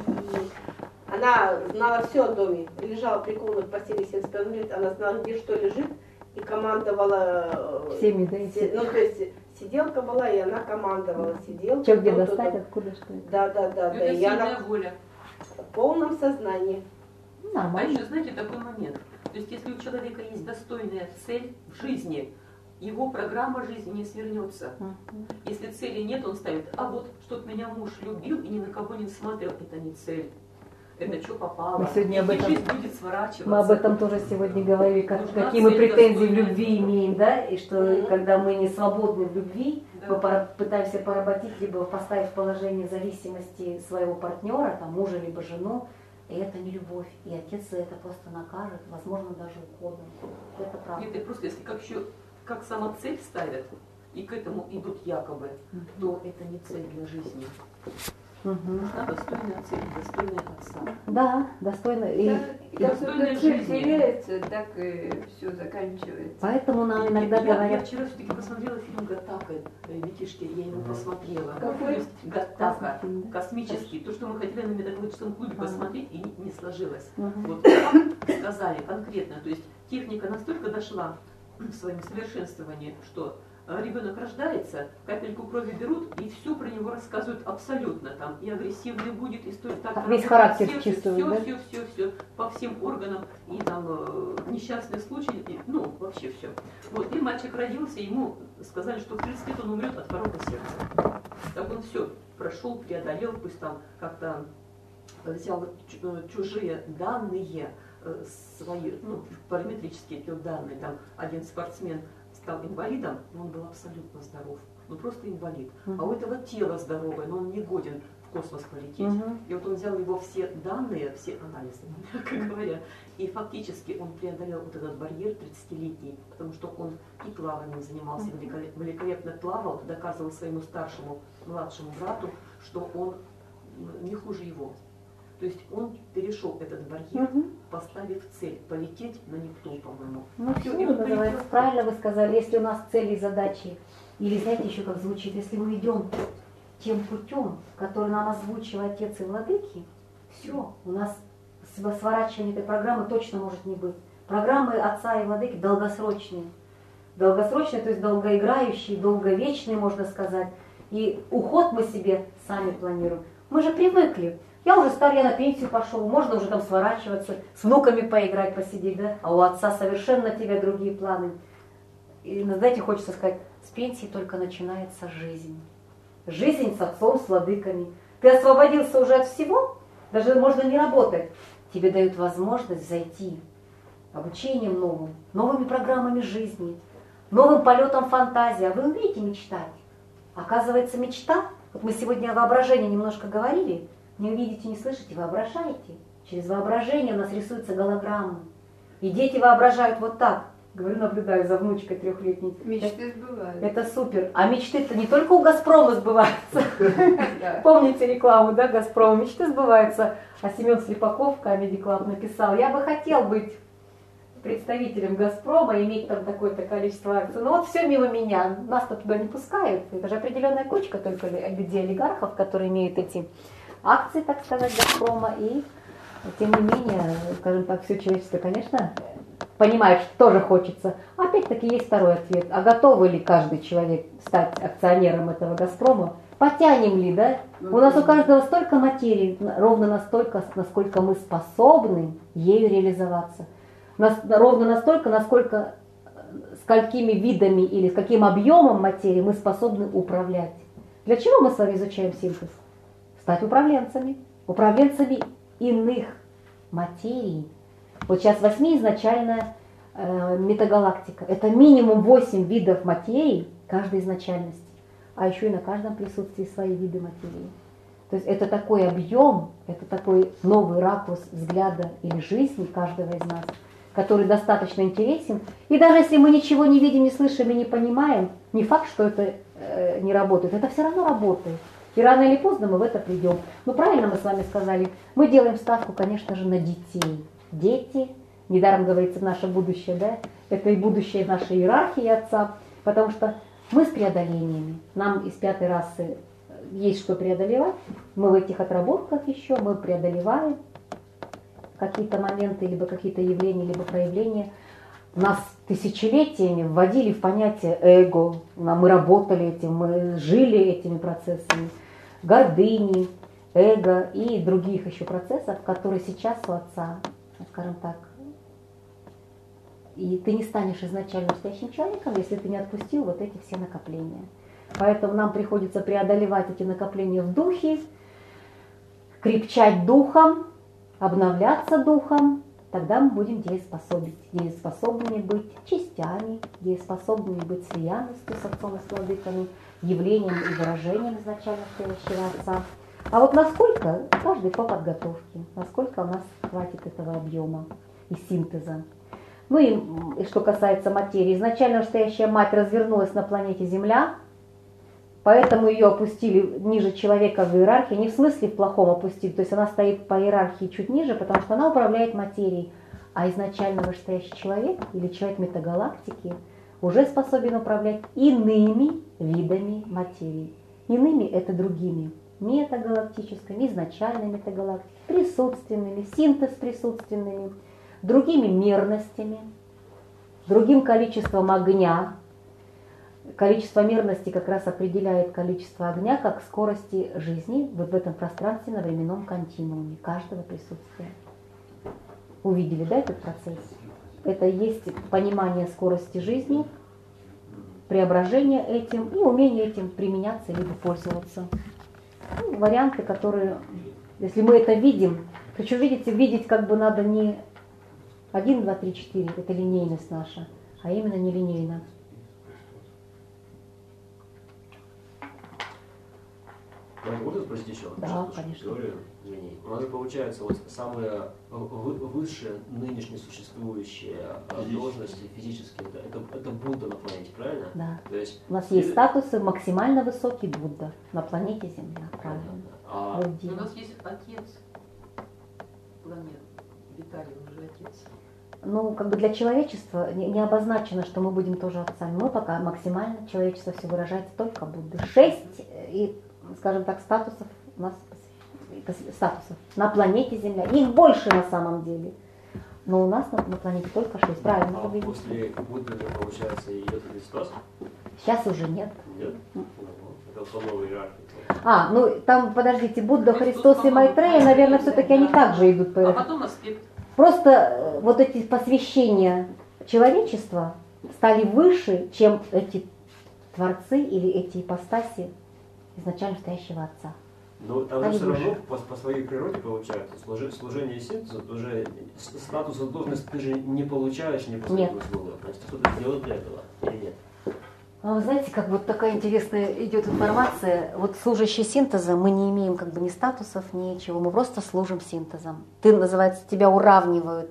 И она знала все о доме. Лежала прикована в постели семьдесят пять лет. Она знала, где что лежит. И командовала всеми, да, си, ну то есть сиделка была, и она командовала сиделкой. Что где то, достать, то, откуда что это. Да, да, да, это да. И она воля. В полном сознании. Нормально. А еще, знаете, такой момент. То есть, если у человека есть достойная цель в жизни, его программа жизни не свернется. Uh-huh. Если цели нет, он ставит, а вот, чтоб меня муж любил и ни на кого не смотрел, это не цель. Это что попало. Мы сегодня об этом, жизнь будет сворачиваться. Мы об этом тоже сегодня говорили, как, какие мы претензии в любви имеем, да, и что mm-hmm. когда мы не свободны в любви, да. мы пора, пытаемся поработить, либо поставить в положение зависимости своего партнера, там, мужа, либо жену, и это не любовь. И отец за это просто накажет, возможно, даже уходом. Это правда. Это просто, если как еще, как самоцель ставят, и к этому идут якобы, mm-hmm. то это не цель для жизни. Угу. Нужна достойная цель, достойная отца. Да, достойная. И, да, и как только цель теряется, так и все заканчивается. Поэтому нам и, иногда я, говорят... Я вчера все-таки посмотрела фильм «Гаттака», Витишки, я его посмотрела. Какой? «Гаттака», космический. То, что мы хотели на методологическом клубе ага. посмотреть, и не, не сложилось. Ага. Вот там сказали конкретно, то есть техника настолько дошла в своем совершенствовании, что ребенок рождается, капельку крови берут и все про него рассказывают абсолютно там. И агрессивный будет, и стоит так. Весь характер сердце, чувствует, все, да? все, все, все, по всем органам, и там э, несчастный случай, и, ну, вообще все. Вот, и мальчик родился, ему сказали, что в тридцать лет он умрет от порока сердца. Так он все прошел, преодолел, пусть там как-то взял чужие данные, свои, ну, параметрические данные, там один спортсмен стал инвалидом, но он был абсолютно здоров, ну просто инвалид. Uh-huh. А у этого тело здоровое, но он не годен в космос полететь. Uh-huh. И вот он взял его все данные, все анализы, как говорят, и фактически он преодолел вот этот барьер тридцатилетний, потому что он и плаванием занимался, uh-huh. великолепно плавал, доказывал своему старшему, младшему брату, что он не хуже его. То есть он перешел этот барьер, угу. поставив цель полететь на Нептун, по-моему. Ну все, называется, правильно вы сказали, если у нас цели и задачи, или знаете еще как звучит, если мы идем тем путем, который нам озвучил Отец и Владыки, все, у нас сворачивание этой программы точно может не быть. Программы Отца и Владыки долгосрочные. Долгосрочные, то есть долгоиграющие, долговечные, можно сказать. И уход мы себе сами планируем. Мы же привыкли. Я уже старый, я на пенсию пошел, можно уже там сворачиваться, с внуками поиграть, посидеть, да? А у отца совершенно на тебя другие планы. И, знаете, хочется сказать, с пенсии только начинается жизнь. Жизнь с отцом, с владыками. Ты освободился уже от всего, даже можно не работать. Тебе дают возможность зайти обучением новым, новыми программами жизни, новым полетом фантазии. А вы умеете мечтать? Оказывается, мечта, вот мы сегодня о воображении немножко говорили, не увидите, не слышите, воображаете. Через воображение у нас рисуются голограммы. И дети воображают вот так. Говорю, наблюдаю за внучкой трехлетней. Мечты сбываются. Это супер. А мечты-то не только у «Газпрома» сбываются. Помните рекламу, да, «Газпрома»? Мечты сбываются. А Семен Слепаков в Comedy Club написал: я бы хотел быть представителем «Газпрома», иметь там такое-то количество акций. Но вот все мимо меня. Нас-то туда не пускают. Это же определенная кучка только людей, олигархов, которые имеют эти акции, так сказать, «Газпрома». И тем не менее, скажем так, все человечество, конечно, понимает, что тоже хочется. Опять-таки есть второй ответ. А готовы ли каждый человек стать акционером этого «Газпрома»? Потянем ли, да? У нас у каждого столько материи, ровно настолько, насколько мы способны ею реализоваться. Нас, ровно настолько, насколько, сколькими видами или с каким объемом материи мы способны управлять. Для чего мы с вами изучаем синтез? Стать управленцами. Управленцами иных материй. Вот сейчас возьми изначальная э, метагалактика. Это минимум восемь видов материи каждой изначальности. А еще и на каждом присутствии свои виды материи. То есть это такой объем, это такой новый ракурс взгляда или жизни каждого из нас, который достаточно интересен. И даже если мы ничего не видим, не слышим и не понимаем, не факт, что это э, не работает. Это все равно работает. И рано или поздно мы в это придем. Ну правильно мы с вами сказали, мы делаем ставку, конечно же, на детей. Дети, недаром говорится, наше будущее, да, это и будущее нашей иерархии отца, потому что мы с преодолениями, нам из пятой расы есть что преодолевать, мы в этих отработках еще, мы преодолеваем какие-то моменты, либо какие-то явления, либо проявления. Нас тысячелетиями вводили в понятие эго, мы работали этим, мы жили этими процессами, гордыни, эго и других еще процессов, которые сейчас у отца, скажем так, и ты не станешь изначально настоящим человеком, если ты не отпустил вот эти все накопления. Поэтому нам приходится преодолевать эти накопления в духе, крепчать духом, обновляться духом, тогда мы будем дееспособны, дееспособными быть частями, дееспособными быть слиянностью с отцом и с владыками, явлением и выражением изначально стоящего отца. А вот насколько, каждый по подготовке, насколько у нас хватит этого объема и синтеза. Ну и, и что касается материи, изначально настоящая мать развернулась на планете Земля, поэтому ее опустили ниже человека в иерархии, не в смысле в плохом опустили, то есть она стоит по иерархии чуть ниже, потому что она управляет материей, а изначально вышестоящий человек или человек метагалактики уже способен управлять иными видами материи. Иными это другими. Метагалактическими, изначальной метагалактикой, присутственными, синтез присутственными, другими мерностями, другим количеством огня. Количество мерности как раз определяет количество огня как скорости жизни вот в этом пространственно-временном континууме каждого присутствия. Увидели, да, этот процесс? Это и есть понимание скорости жизни, преображение этим и умение этим применяться либо пользоваться. Ну, варианты, которые, если мы это видим, причем, видите, видеть как бы надо не один, два, три, четыре, это линейность наша, а именно нелинейно. Можно спросить еще? Да, конечно. Теорию, извини. У нас получается вот самые высшие нынешние существующие должности физические, это, это, это Будда на планете, правильно? Да. То есть, у нас есть статусы максимально высокий Будда на планете Земля, правильно. А, у нас есть отец планет, Виталий, он же отец. Ну, как бы для человечества не, не обозначено, что мы будем тоже отцами. Мы пока максимально человечество все выражает только Будды. Шесть и, скажем так, статусов у нас статусов на планете Земля. Их больше на самом деле. Но у нас на, на планете только шесть. Правильно. А после Будды, получается, идет Христос? Сейчас уже нет. Нет? Mm. по, по новой иерархии. А, ну там, подождите, Будда, Христос и Майтрея, наверное, все-таки они также идут по А потом аспект. Просто э, вот эти посвящения человечества стали выше, чем эти творцы или эти ипостаси изначально стоящего Отца. Но там Они же все равно выше. по, по своей природе получается, служи- служение и синтез, уже с- статус и должность ты же не получаешь не после Нет. этого условия. Значит, кто-то делает для этого или нет? А вы знаете, как вот такая интересная идет информация. Вот служащий синтезом мы не имеем как бы ни статусов, ничего. Мы просто служим синтезом. Ты, называется, тебя уравнивают,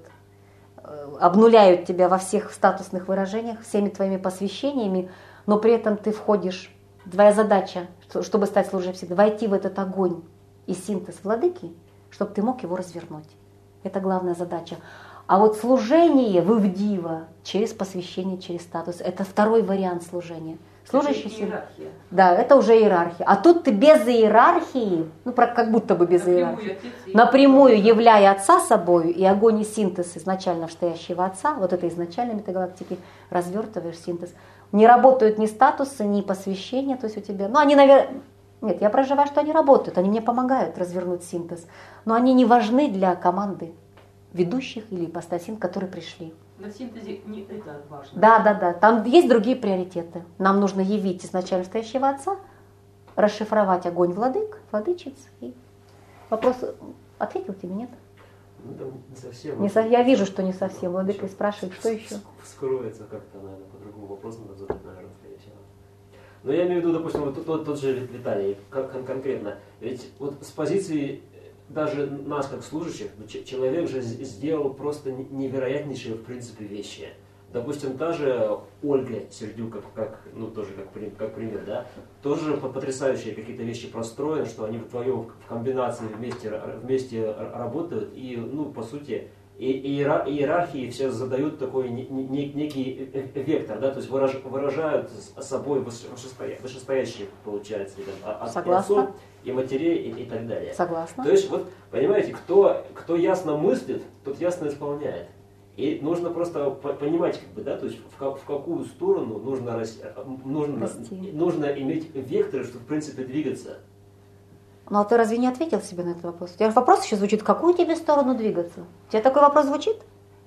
э, обнуляют тебя во всех статусных выражениях, всеми твоими посвящениями, но при этом ты входишь. Твоя задача, что- чтобы стать служащим синтеза, войти в этот огонь и синтез владыки, чтобы ты мог его развернуть. Это главная задача. А вот служение вывдива через посвящение, через статус, это второй вариант служения. Служащий Это син- иерархия. Да, это уже иерархия. А тут ты без иерархии, ну про- как будто бы без Напрямую иерархии, отец и- напрямую являя Отца собою, и огонь и синтез изначально стоящего Отца, вот это изначально метагалактики, развертываешь синтез. Не работают ни статусы, ни посвящения, то есть у тебя, ну они, наверное, нет, я проживаю, что они работают, они мне помогают развернуть синтез, но они не важны для команды ведущих или ипостасин, которые пришли. На синтезе не это важно. Да, да, да, там есть другие приоритеты. Нам нужно явить изначально стоящего Отца, расшифровать огонь владык, владычиц. И вопрос ответил тебе, нет? Ну, там не совсем. Не со- Я вижу, что не совсем. Владыка спрашивает, что еще? Вскроется как-то, наверное, по-другому вопрос надо задать, наверное, скорее всего. Но я имею в виду, допустим, вот тот, тот, тот же Виталий, как, кон- конкретно. Ведь вот с позиции даже нас, как служащих, ну, ч- человек же с- сделал просто не- невероятнейшие, в принципе, вещи. Допустим, та же Ольга Сердюк, как, как, ну, тоже как, при- как пример, да, тоже по- потрясающие какие-то вещи простроены, что они вдвоем в комбинации вместе, р- вместе р- работают, и, ну, по сути, и, и иера- иерархии все задают такой не- не- некий э- э- вектор, да, то есть выраж- выражают с собой выше- вышестоя- вышестоящие, получается, и, там, а- а- и Согласна. отцов, и матерей, и, и так далее. Согласна. То есть, вот, понимаете, кто, кто ясно мыслит, тот ясно исполняет. И нужно просто по- понимать, как бы, да, то есть в, ка- в какую сторону нужно, рас- нужно, Расти. нужно иметь векторы, чтобы, в принципе, двигаться. Ну а ты разве не ответил себе на этот вопрос? У тебя вопрос еще звучит, в какую тебе сторону двигаться? У тебя такой вопрос звучит?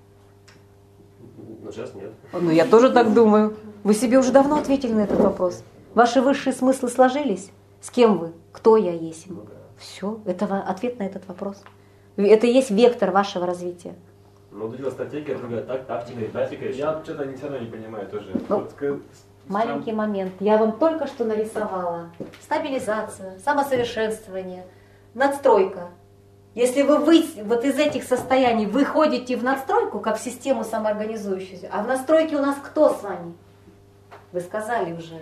Но сейчас нет. Ну я тоже так думаю. Вы себе уже давно ответили на этот вопрос. Ваши высшие смыслы сложились? С кем вы? Кто я есть? Ну, да. Все, это во- ответ на этот вопрос. Это и есть вектор вашего развития. Ну, вот эта стратегия, другая, так, тактика и тактика еще. Я что-то не, все равно не понимаю тоже. Ну, Вот к- Маленький момент. Я вам только что нарисовала. Стабилизация, самосовершенствование, надстройка. Если вы, вы вот из этих состояний выходите в надстройку, как в систему самоорганизующуюся, а в настройке у нас кто с вами? Вы сказали уже.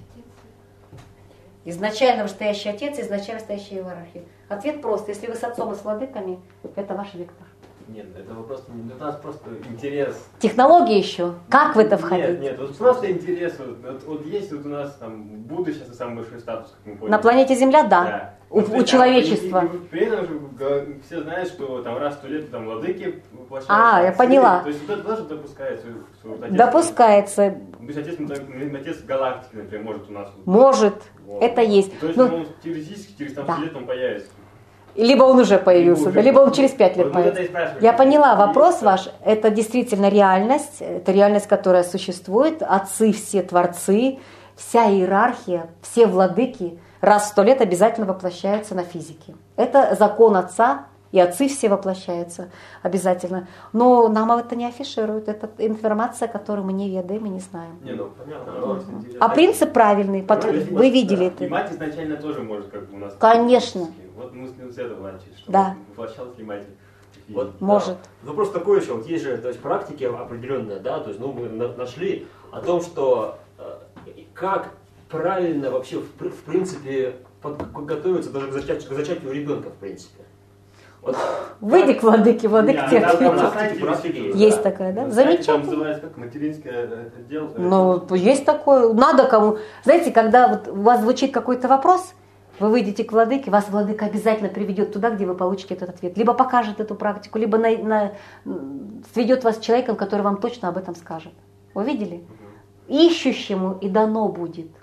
Изначально вышестоящий отец, изначально стоящая иерархия. Ответ прост. Если вы с отцом и с владыками, это ваш вектор. Нет, это вопрос, не- у нас просто интерес. Технология еще. Как в это Нет, входить? нет, вот просто интерес. Вот, вот, вот есть вот у нас там Будда сейчас самый большой статус, как мы поняли. На планете Земля, да. У, Вот, у а, человечества. и- и- и при этом же га- все знают, что там раз в сто лет там владыки воплощаются. А, я поняла. То есть вот это тоже допускается. что вот отец- Допускается. То есть отец, ну, так, отец галактики, например, может у нас. вот- Может. вот. Это есть. И то есть Ну, он теоретически через там да. сто лет он появится. Либо он уже появился, Либо да, уже. либо он через пять лет Вот- вот это появится. и спрашиваю. Я поняла, Есть, вопрос да. ваш, это действительно реальность, это реальность, которая существует, отцы все творцы, вся иерархия, все владыки раз в сто лет обязательно воплощаются на физике. Это закон отца, и отцы все воплощаются обязательно. Но нам это не афишируют, это информация, которую мы не ведаем и не знаем. Не, ну понятно, но просто интересно. А принцип правильный, под- Ну, если вы вот, видели да, И это. мать изначально тоже может, как бы у нас. Конечно. Вот мы с этого начали, что Да. воплощалась ли мать. Вот, Может. да. Вопрос такой еще, вот есть же, то есть практики определенные, да, то есть, ну, мы на- нашли о том, что э, как правильно вообще, в, пр- в принципе, под- подготовиться даже к зачатию, к зачатию ребенка, в принципе. Вот, Выйди к владыке, владык Не, тебе а там- там ответит. на сайте Практики висит, Есть да. такая, да? На сайте Замечательно. Там называется как материнское э, отдел. э, Ну, есть такое. Надо кому. Знаете, когда вот у вас звучит какой-то вопрос, вы выйдете к владыке, вас владыка обязательно приведет туда, где вы получите этот ответ. Либо покажет эту практику, либо на, на, м, сведет вас с человеком, который вам точно об этом скажет. Вы видели? Ищущему и дано будет.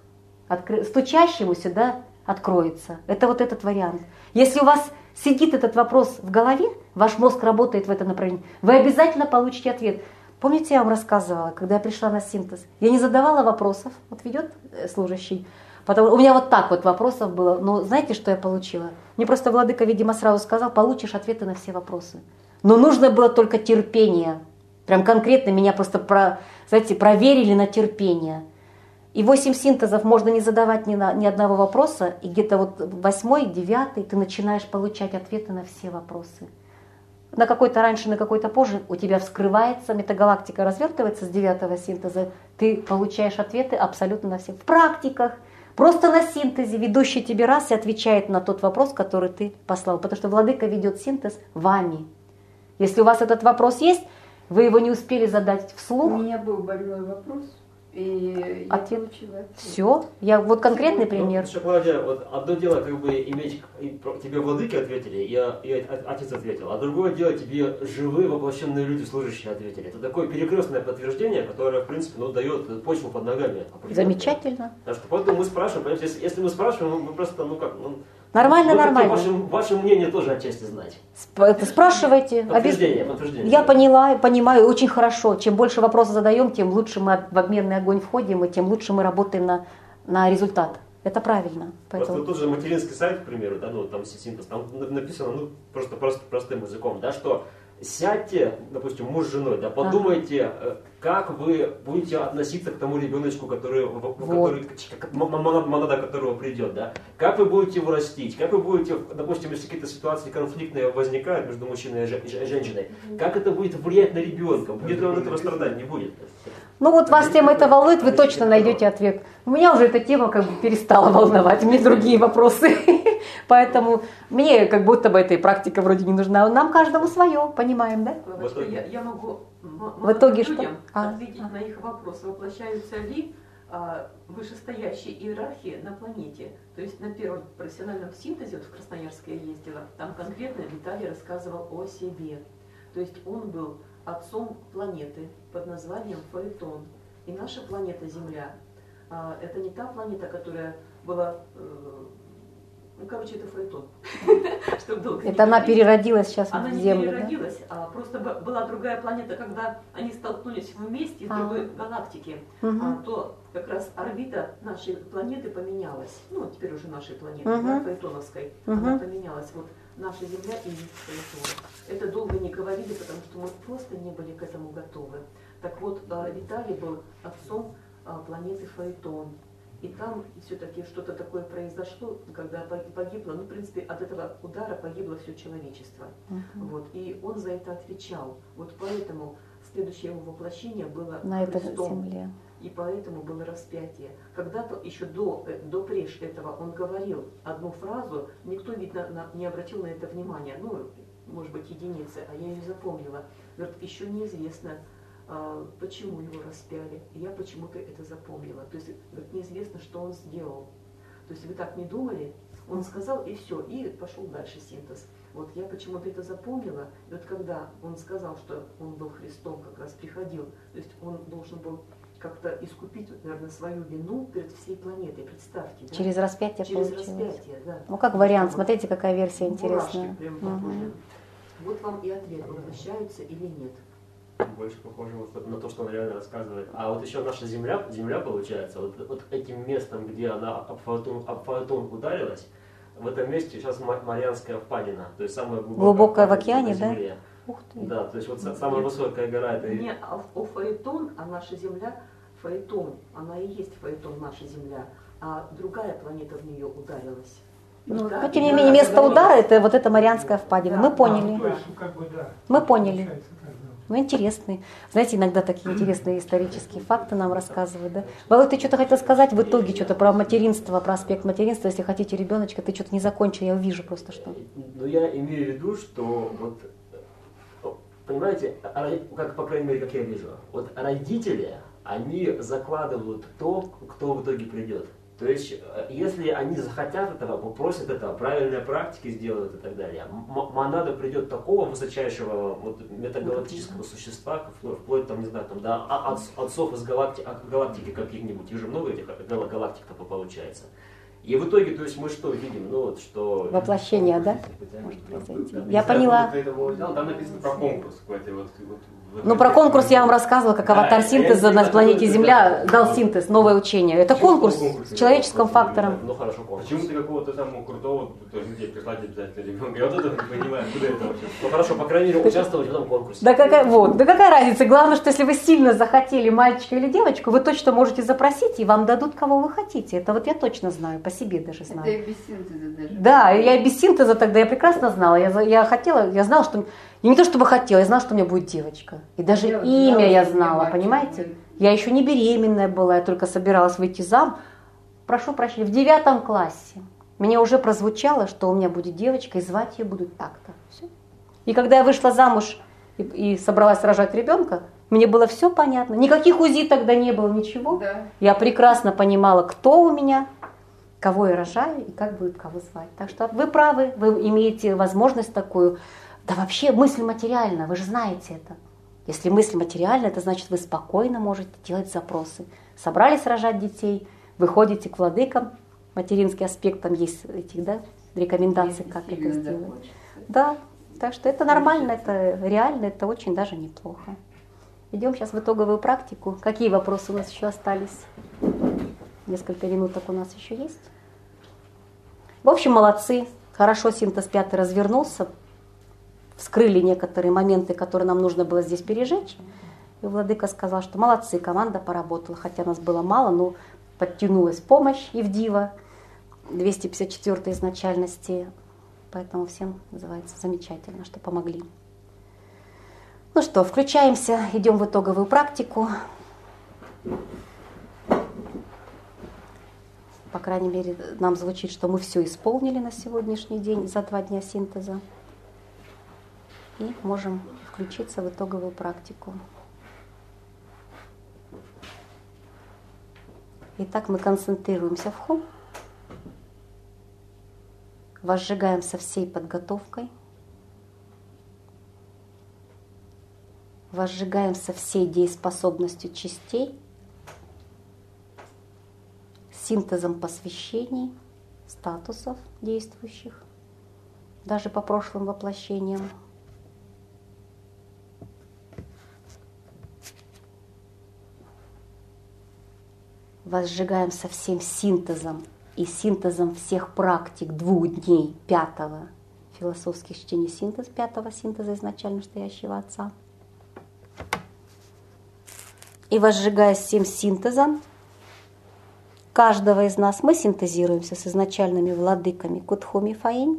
откры... стучащемуся, да, откроется. Это вот этот вариант. Если у вас сидит этот вопрос в голове, ваш мозг работает в этом направлении, вы обязательно получите ответ. Помните, я вам рассказывала, когда я пришла на синтез, я не задавала вопросов, вот ведет служащий, потому, у меня вот так вот вопросов было, но знаете, что я получила? Мне просто владыка, видимо, сразу сказал, получишь ответы на все вопросы. Но нужно было только терпение. Прям конкретно меня просто, про, знаете, проверили на терпение. И восемь синтезов можно не задавать ни, на, ни одного вопроса, и где-то вот восьмой, девятый ты начинаешь получать ответы на все вопросы. На какой-то раньше, на какой-то позже у тебя вскрывается, метагалактика развертывается с девятого синтеза, ты получаешь ответы абсолютно на все. В практиках, просто на синтезе ведущий тебе раз и отвечает на тот вопрос, который ты послал. Потому что владыка ведет синтез вами. Если у вас этот вопрос есть, вы его не успели задать вслух. У меня был больной вопрос. И я Ответ. получила ответ. Все. Я вот конкретный пример. Ну, еще, Клавдия, вот одно дело, как бы иметь, и про- тебе владыки ответили, и, и отец ответил, а другое дело, тебе живые воплощенные люди, служащие, ответили. Это такое перекрестное подтверждение, которое, в принципе, ну, дает почву под ногами. Замечательно. Потому что поэтому мы спрашиваем, понимаете, если, если мы спрашиваем, мы просто, ну как, ну, Нормально, мы хотим нормально. Ваше, ваше мнение тоже отчасти знать. Сп- это спрашивайте. Подтверждение, Обез- подтверждение. Я поняла, понимаю, очень хорошо. Чем больше вопросов задаем, тем лучше мы в обменный огонь входим, и тем лучше мы работаем на, на результат. Это правильно. Поэтому... Просто тот же материнский сайт, к примеру, да, ну там синтез, там написано, ну, просто, просто простым языком, да, что сядьте, допустим, муж с женой, да, подумайте, ага. как вы будете относиться к тому ребеночку, который, вот. который монада которого придет, да, как вы будете его растить, как вы будете, допустим, если какие-то ситуации конфликтные возникают между мужчиной и женщиной, как это будет влиять на ребенка, будет ли он этого страдать, не будет. Ну вот вас тема это волнует, вы точно найдете ответ. У меня уже эта тема как бы перестала волновать, мне другие вопросы. Поэтому мне как будто бы эта практика вроде не нужна. Нам каждому свое, понимаем, да? Лавочка, я, я могу В итоге что? людям А, ответить а. на их вопрос, воплощаются ли а, вышестоящие иерархии на планете. То есть на первом профессиональном синтезе, вот в Красноярске я ездила, там конкретно Виталий рассказывал о себе. То есть он был отцом планеты под названием Фаэтон. И наша планета Земля, а, это не та планета, которая была... Э, ну, короче, это Фаэтон. Это она переродилась сейчас Она в не Землю, переродилась, а просто б- была другая планета, когда они столкнулись вместе из А. другой галактики, Мгм. а, то как раз орбита нашей планеты поменялась. Ну, теперь уже нашей планеты, Мгм. да, Фаэтоновской, Мгм. она поменялась. Вот наша Земля и есть Фаэтон. Это долго не говорили, потому что мы просто не были к этому готовы. Так вот, а, Виталий был отцом а, планеты Фаэтон. И там все-таки что-то такое произошло, когда погибло, ну, в принципе, от этого удара погибло все человечество. Мгм. Вот, и он за это отвечал. Вот поэтому следующее его воплощение было На этой Христом. земле. И поэтому было распятие. Когда-то, еще до, э, до преж этого, он говорил одну фразу, никто, видно, на- не обратил на это внимания, ну, может быть, единицы, а я ее запомнила. Говорит, еще неизвестно, а, почему его распяли. И я почему-то это запомнила. То есть, говорит, неизвестно, что он сделал. То есть вы так не думали, он сказал, и все, и пошел дальше синтез. Вот я почему-то это запомнила. И вот когда он сказал, что он был Христом, как раз приходил, то есть он должен был как-то искупить, наверное, свою вину перед всей планетой. Представьте, да? Через распятие Через получилось. распятие, да. Ну как вариант, Вот. смотрите, какая версия Мурашки интересная. прям Мгм. похожи. Вот вам и ответ, воплощаются или нет. Больше похоже вот на то, что он реально рассказывает. А вот еще наша Земля, Земля получается, вот, вот этим местом, где она об Фаэтон, об Фаэтон ударилась, в этом месте сейчас Ма- Марианская впадина, то есть самая глубокая, Глубокая в впадина океане, на да? Земле. Ух ты. Да, то есть вот са- самая высокая гора это и- Не о, о Фаэтон, а наша Земля Фаэтон. Она и есть Фаэтон, наша Земля. А другая планета в нее ударилась. Ну, Да, но тем не и менее, она место говорила- удара это вот эта Марианская впадина. Мы Да, поняли. То есть, как бы, да. Мы поняли. Получается так, да. Ну, интересные. Знаете, иногда такие интересные исторические факты нам рассказывают, да? Володь, ты что-то хотел сказать в итоге, что-то про материнство, про аспект материнства. Если хотите ребеночка, ты что-то не закончил, я увижу просто что. Но я имею в виду, что вот, э, понимаете, а- как, по крайней мере, как я вижу, вот родители, они закладывают то, кто в итоге придет. То есть, э, если они захотят этого, попросят этого, правильные практики сделают и так далее, м- монада придет такого высочайшего вот, метагалактического существа, вплоть, вплоть там, не знаю, там, да, от, отцов из галакти, от галактики каких-нибудь, их же много этих гал- галактик-то получается. И в итоге, то есть мы что видим? Ну вот что... Воплощение, да? Может произойти. Я Не знаю, поняла. кто это взял, там написано про конкурс какой-то. Вот, вот, вот Ну, про конкурс я вам рассказывала, как аватар Да, синтеза я не на знаю, планете что Земля это. дал синтез, новое учение. Это Почему конкурс конкурс? с человеческим Просто не фактором. знаю. Ну хорошо, конкурс. Почему ты какого-то самого крутого, тоже тебе прислать обязательно ребенка? Я вот этого не понимаю, куда это вообще? Ну хорошо, по крайней мере, участвовать в этом конкурсе. Да какая, вот, да какая разница? Главное, что если вы сильно захотели мальчика или девочку, вы точно можете запросить, и вам дадут, кого вы хотите. Это вот я точно знаю, по себе даже Это знаю. и без синтеза даже. Да, я без синтеза тогда я прекрасно знала. Я, за- я хотела, я знала, что... И не то чтобы хотела, я знала, что у меня будет девочка. И даже Я вот имя знала, я что мне знала, мальчик понимаете? будет. Я еще не беременная была, я только собиралась выйти замуж. Прошу прощения, в девятом классе мне уже прозвучало, что у меня будет девочка, и звать ее будут так-то. Всё. И когда я вышла замуж и, и собралась рожать ребенка, мне было все понятно. Никаких УЗИ тогда не было, ничего. Да. Я прекрасно понимала, кто у меня, кого я рожаю и как будет кого звать. Так что вы правы, вы имеете возможность такую. Да вообще мысль материальна, вы же знаете это. Если мысль материальна, это значит, вы спокойно можете делать запросы. Собрались рожать детей, выходите к владыкам, материнский аспект, там есть этих, да, рекомендаций, как это Сильно сделать. захочется. Да, так что это нормально, это реально, это очень даже неплохо. Идем сейчас в итоговую практику. Какие вопросы у нас еще остались? Несколько минуток у нас еще есть. В общем, молодцы. Хорошо синтез пятый развернулся. Вскрыли некоторые моменты, которые нам нужно было здесь пережечь. И владыка сказал, что молодцы, команда поработала. Хотя нас было мало, но подтянулась помощь Евдива, двести пятьдесят четвёртой изначальности. Поэтому всем, называется, замечательно, что помогли. Ну что, включаемся, идем в итоговую практику. По крайней мере, нам звучит, что мы все исполнили на сегодняшний день за два дня синтеза. И можем включиться в итоговую практику. Итак, мы концентрируемся в хом. Возжигаем со всей подготовкой. Возжигаем со всей дееспособностью частей. Синтезом посвящений, статусов действующих, даже по прошлым воплощениям. Возжигаем со всем синтезом и синтезом всех практик двух дней пятого философских чтений синтез, пятого синтеза изначально настоящего Отца. И возжигая всем синтезом каждого из нас, мы синтезируемся с изначальными владыками Кутхуми Фаинь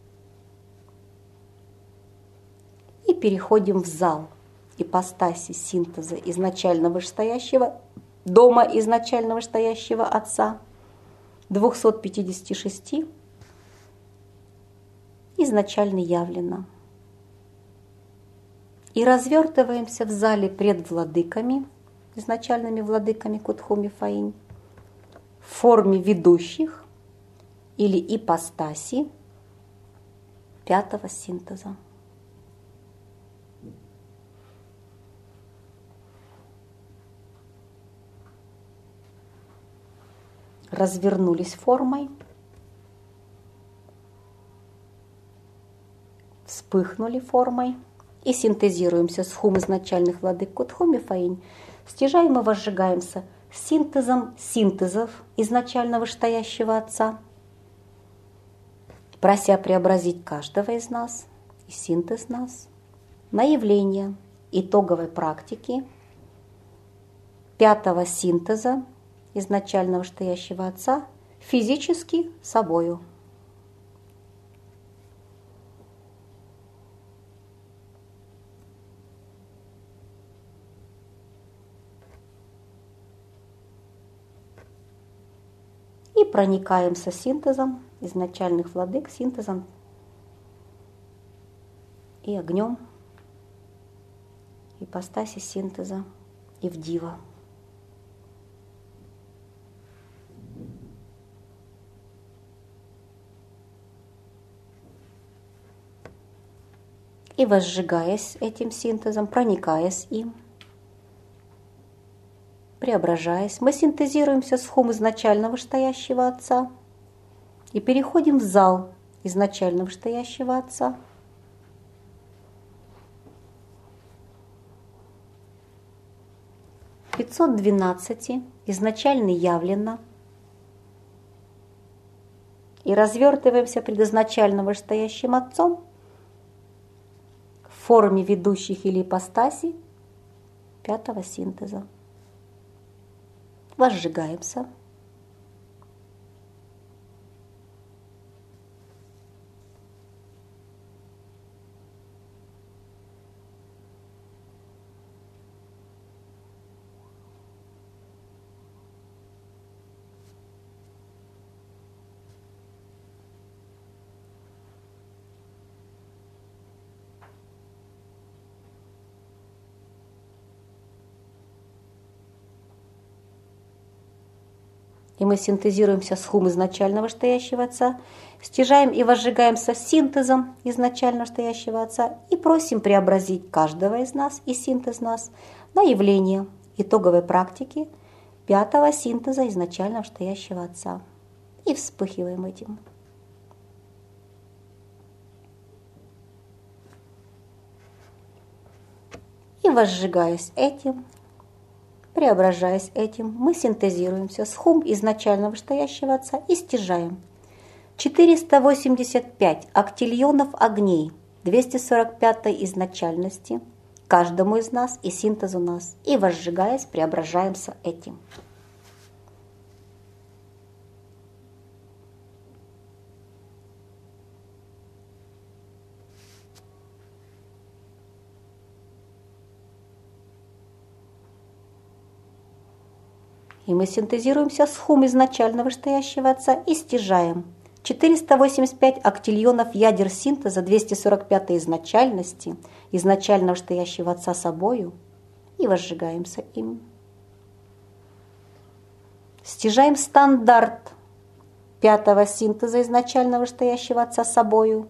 и переходим в зал ипостаси синтеза изначально вышестоящего дома изначально вышестоящего Отца двухсот пятидесяти шести изначально явлено. И развертываемся в зале пред владыками, изначальными владыками Кутхуми Фаинь, в форме ведущих или ипостаси пятого синтеза. Развернулись формой, вспыхнули формой и синтезируемся с хум изначальных владык Кутхуми Фаинь. Стяжаем и возжигаемся синтезом синтезов изначально вышестоящего Отца, прося преобразить каждого из нас и синтез нас на явление итоговой практики пятого синтеза изначально вышестоящего Отца физически собою. И проникаемся синтезом изначальных владык, синтезом и огнем ипостаси синтеза Евдива. и возжигаясь этим синтезом, проникаясь им, преображаясь, мы синтезируемся с хум изначального вышестоящего Отца и переходим в зал изначального вышестоящего Отца. пятьсот двенадцать изначально явлено, и развертываемся пред изначально вышестоящим Отцом в форме ведущих или ипостасей пятого синтеза. Возжигаемся. И мы синтезируемся с хум изначального вышестоящего Отца, стяжаем и возжигаемся синтезом изначального вышестоящего Отца и просим преобразить каждого из нас и синтез нас на явление итоговой практики пятого синтеза изначального вышестоящего Отца. И вспыхиваем этим. И возжигаясь этим, преображаясь этим, мы синтезируемся с хум изначального вышестоящего Отца и стяжаем четыреста восемьдесят пять актильонов огней двести сорок пятой изначальности каждому из нас и синтезу нас, и возжигаясь, преображаемся этим. И мы синтезируемся с хум изначального вышестоящего Отца и стяжаем четыреста восемьдесят пять актильонов ядер синтеза двести сорок пятой изначальности, изначального вышестоящего Отца собою, и возжигаемся им. Стяжаем стандарт пятого синтеза изначального вышестоящего Отца собою,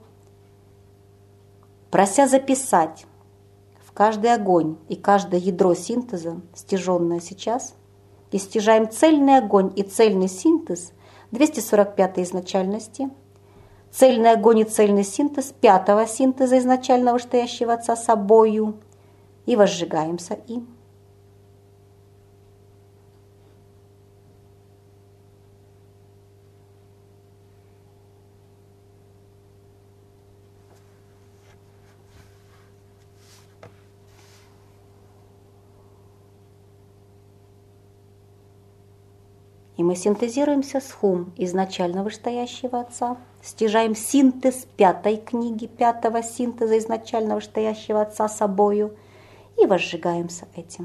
прося записать в каждый огонь и каждое ядро синтеза, стяженное сейчас, и стяжаем цельный огонь и цельный синтез двести сорок пятой изначальности, цельный огонь и цельный синтез пятого синтеза изначального вышестоящего Отца собою, и возжигаемся им. И мы синтезируемся с хум изначально вышестоящего Отца, стяжаем синтез пятой книги, пятого синтеза изначально вышестоящего Отца собою и возжигаемся этим.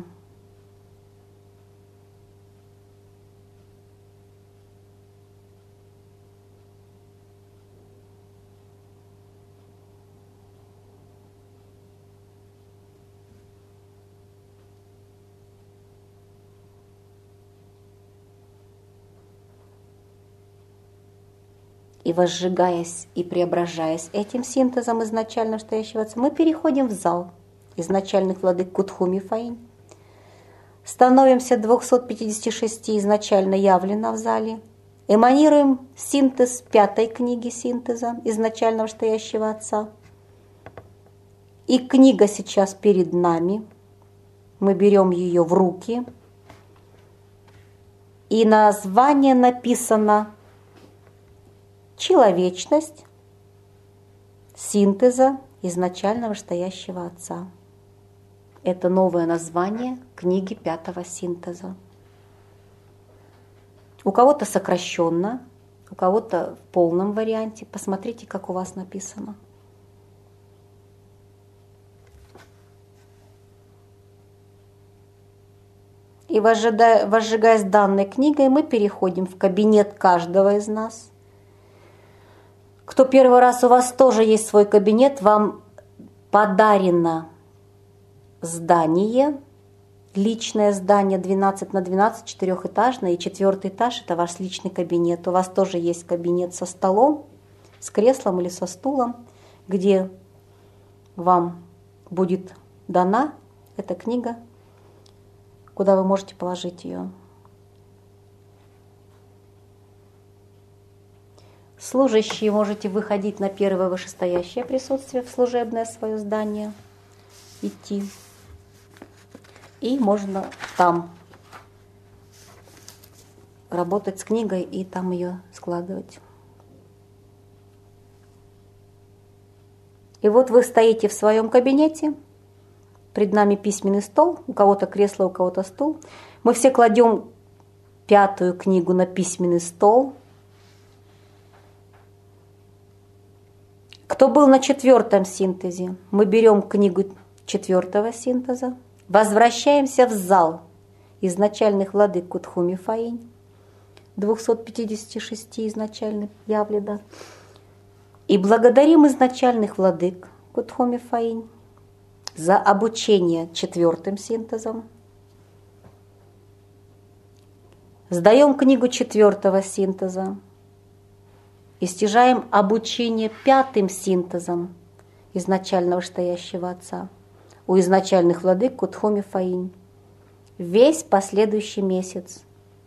И возжигаясь и преображаясь этим синтезом изначально вышестоящего Отца, мы переходим в зал изначальных владык Кутхуми Фаинь. Становимся двухсот пятидесяти шести изначально явлено в зале. Эманируем синтез пятой книги синтеза изначально вышестоящего Отца. И книга сейчас перед нами. Мы берем ее в руки. И название написано «Человечность синтеза изначально вышестоящего Отца». Это новое название книги пятого синтеза. У кого-то сокращенно, у кого-то в полном варианте. Посмотрите, как у вас написано. И возжигаясь данной книгой, мы переходим в кабинет каждого из нас. Кто первый раз, у вас тоже есть свой кабинет, вам подарено здание, личное здание двенадцать на двенадцать, четырехэтажное, и четвертый этаж – это ваш личный кабинет. У вас тоже есть кабинет со столом, с креслом или со стулом, где вам будет дана эта книга, куда вы можете положить ее. Служащие можете выходить на первое вышестоящее присутствие в служебное свое здание, идти. И можно там работать с книгой и там ее складывать. И вот вы стоите в своем кабинете, пред нами письменный стол, у кого-то кресло, у кого-то стул. Мы все кладем пятую книгу на письменный стол. Кто был на четвертом синтезе, мы берем книгу четвертого синтеза, возвращаемся в зал изначальных владык Кутхуми Фаинь, двести пятьдесят шесть изначальных явлено, и благодарим изначальных владык Кутхуми Фаинь за обучение четвертым синтезом. Сдаем книгу четвертого синтеза и стяжаем обучение пятым синтезом изначального вышестоящего Отца у изначальных владык Кутхуми Фаинь весь последующий месяц.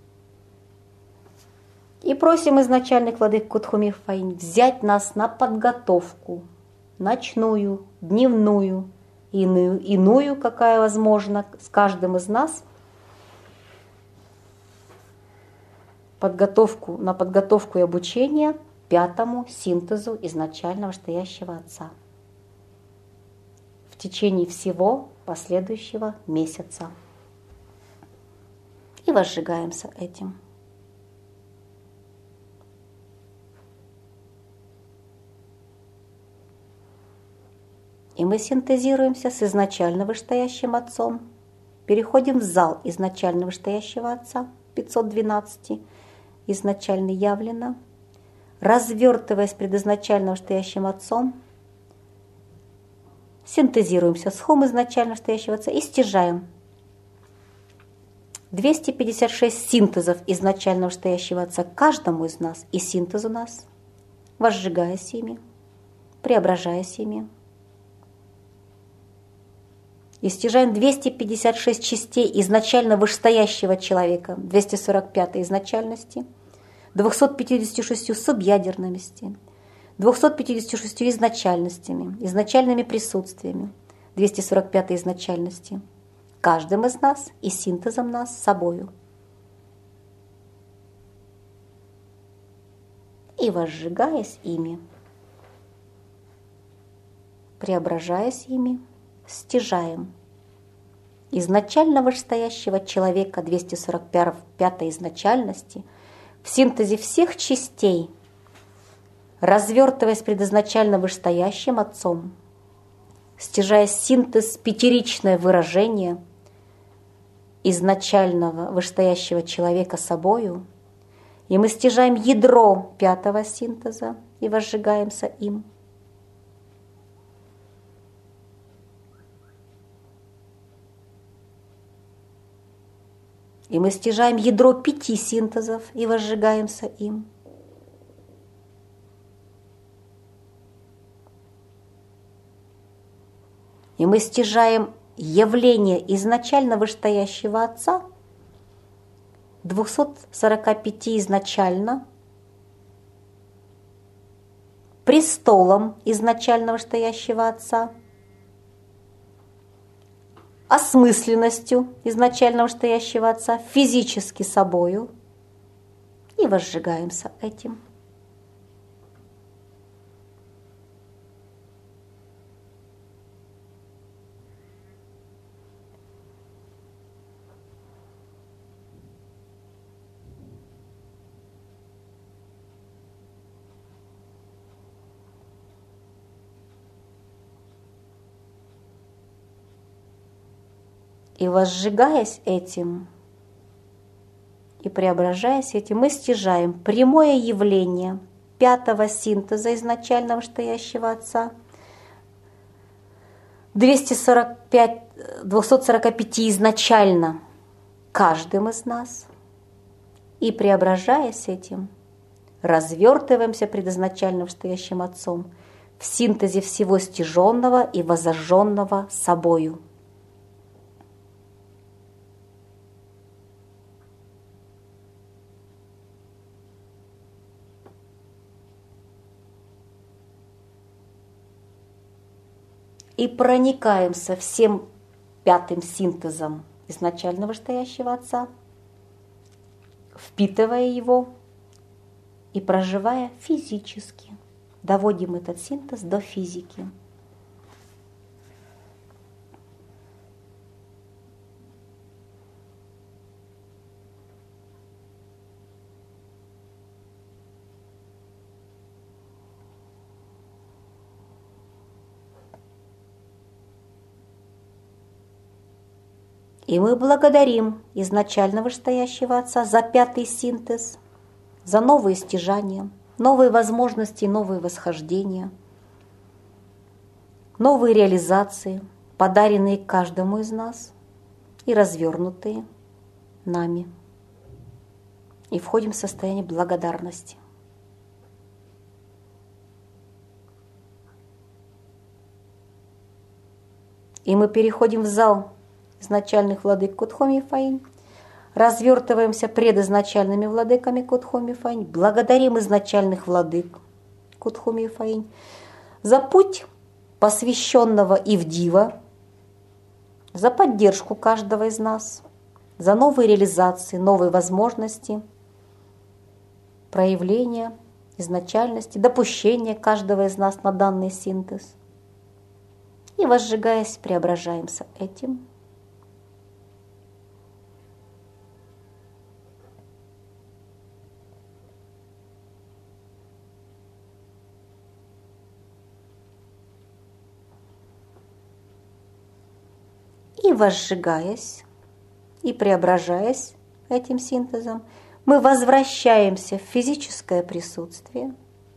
И просим изначальных владык Кутхуми Фаинь взять нас на подготовку, ночную, дневную, иную, иную, какая возможна с каждым из нас, подготовку, на подготовку и обучение пятому синтезу изначального вышестоящего Отца в течение всего последующего месяца. И возжигаемся этим. И мы синтезируемся с изначально вышестоящим Отцом, переходим в зал изначально вышестоящего Отца, пятьсот двенадцать, изначально явлено, развертываясь пред изначально вышестоящим Отцом, синтезируемся с хом изначально вышестоящего Отца и стяжаем двести пятьдесят шесть синтезов изначально вышестоящего Отца каждому из нас и синтез у нас, возжигаясь ими, преображаясь ими. И стяжаем двести пятьдесят шесть частей изначально вышестоящего человека, двести сорок пять изначальности, двумястами пятьюдесятью шестью субъядерностями, двумястами пятьюдесятью шестью изначальностями, изначальными присутствиями, двести сорок пять изначальности, каждым из нас и синтезом нас с собою. И возжигаясь ими, преображаясь ими, стяжаем изначально вышестоящего человека двести сорок пятой изначальности в синтезе всех частей, развертываясь пред изначально вышестоящим Отцом, стяжая синтез пятеричное выражение изначального вышестоящего человека собою, и мы стяжаем ядро пятого синтеза и возжигаемся им. И мы стяжаем ядро пяти синтезов и возжигаемся им. И мы стяжаем явление изначально вышестоящего Отца, двухсот сорока пяти изначально, престолом изначально вышестоящего Отца, осмысленностью изначально вышестоящего Отца, физически собою, и возжигаемся этим. И возжигаясь этим, и преображаясь этим, мы стяжаем прямое явление пятого синтеза изначального вышестоящего Отца, двухсот сорока пяти изначально каждым из нас, и преображаясь этим, развертываемся пред изначально вышестоящим Отцом в синтезе всего стяженного и возожженного собою. И проникаемся всем пятым синтезом изначально вышестоящего Отца, впитывая его и проживая физически. Доводим этот синтез до физики. И мы благодарим изначально вышестоящего Отца за пятый синтез, за новые стяжания, новые возможности, новые восхождения, новые реализации, подаренные каждому из нас и развернутые нами. И входим в состояние благодарности. И мы переходим в зал изначальных владык Кудхоми Фаинь, развертываемся пред изначальными владыками Кудхоми Фаинь, благодарим изначальных владык Кудхоми Фаинь за путь посвященного Ивдива, за поддержку каждого из нас, за новые реализации, новые возможности, проявления изначальности, допущения каждого из нас на данный синтез. И, возжигаясь, преображаемся этим. И, возжигаясь, и преображаясь этим синтезом, мы возвращаемся в физическое присутствие,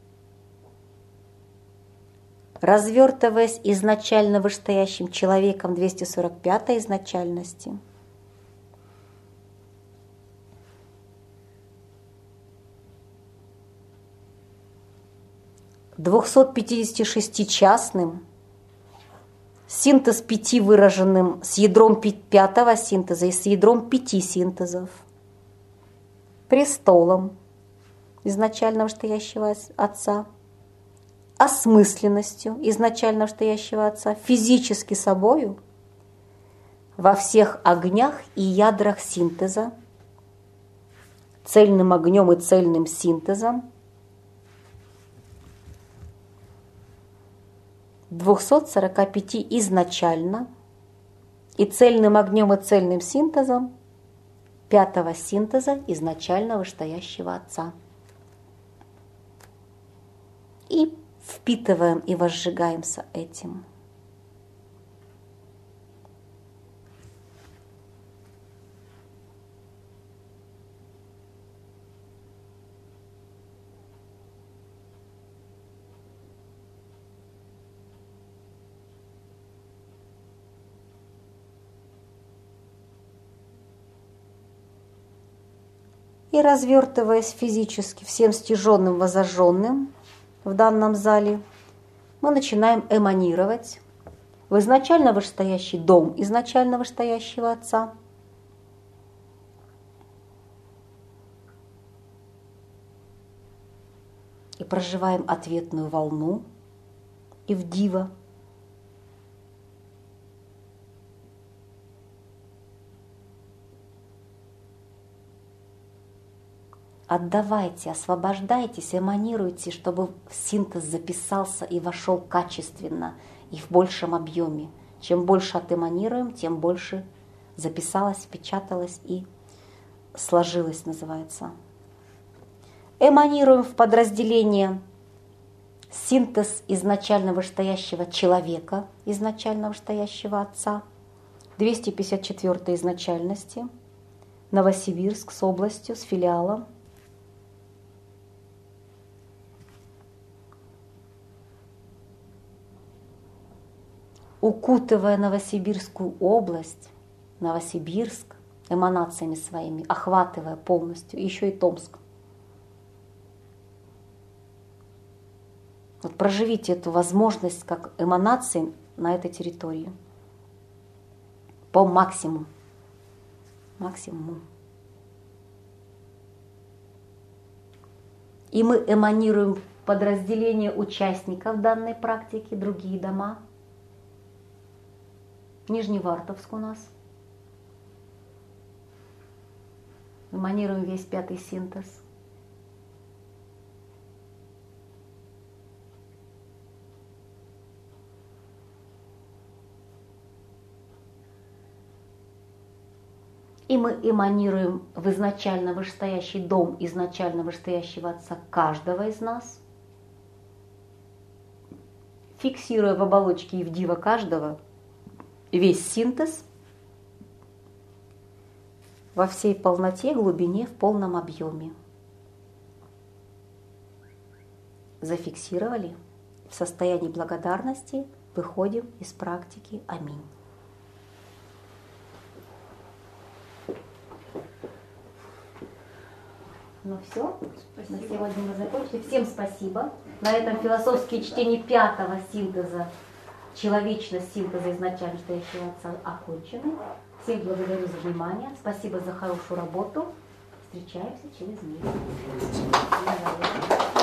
развертываясь изначально вышестоящим человеком двести сорок пятой изначальности. двухсот пятидесяти шести частным, синтез пяти выраженным с ядром пятого синтеза и с ядром пяти синтезов, престолом изначально вышестоящего Отца, осмысленностью изначально вышестоящего Отца, физически собою, во всех огнях и ядрах синтеза, цельным огнем и цельным синтезом, двухсот сорока пяти изначально и цельным огнем и цельным синтезом пятого синтеза изначально вышестоящего Отца. И впитываем и возжигаемся этим. И развертываясь физически всем стяженным, возожженным в данном зале, мы начинаем эманировать в изначально вышестоящий дом изначально вышестоящего Отца. И проживаем ответную волну Ивдива. Отдавайте, освобождайтесь, эманируйте, чтобы синтез записался и вошел качественно и в большем объеме. Чем больше отэманируем, тем больше записалось, впечаталось и сложилось, называется. Эманируем в подразделение синтез изначально вышестоящего человека, изначально вышестоящего Отца, двести пятьдесят четвёртой изначальности, Новосибирск с областью, с филиалом. Укутывая Новосибирскую область, Новосибирск эманациями своими, охватывая полностью, еще и Томск. Вот проживите эту возможность как эманации на этой территории. По максимуму. Максимуму. И мы эманируем подразделение участников данной практики, другие дома. Нижневартовск у нас. Эманируем весь пятый синтез. И мы эманируем в изначально вышестоящий дом изначально вышестоящего Отца каждого из нас, фиксируя в оболочке Евдива каждого весь синтез во всей полноте, глубине, в полном объеме. Зафиксировали, в состоянии благодарности выходим из практики. Аминь. Ну все, на сегодня мы закончили. Всем спасибо. На этом философские чтения пятого синтеза, человечность синтеза изначально стоящего Отца окончены. Всем благодарю за внимание. Спасибо за хорошую работу. Встречаемся через месяц.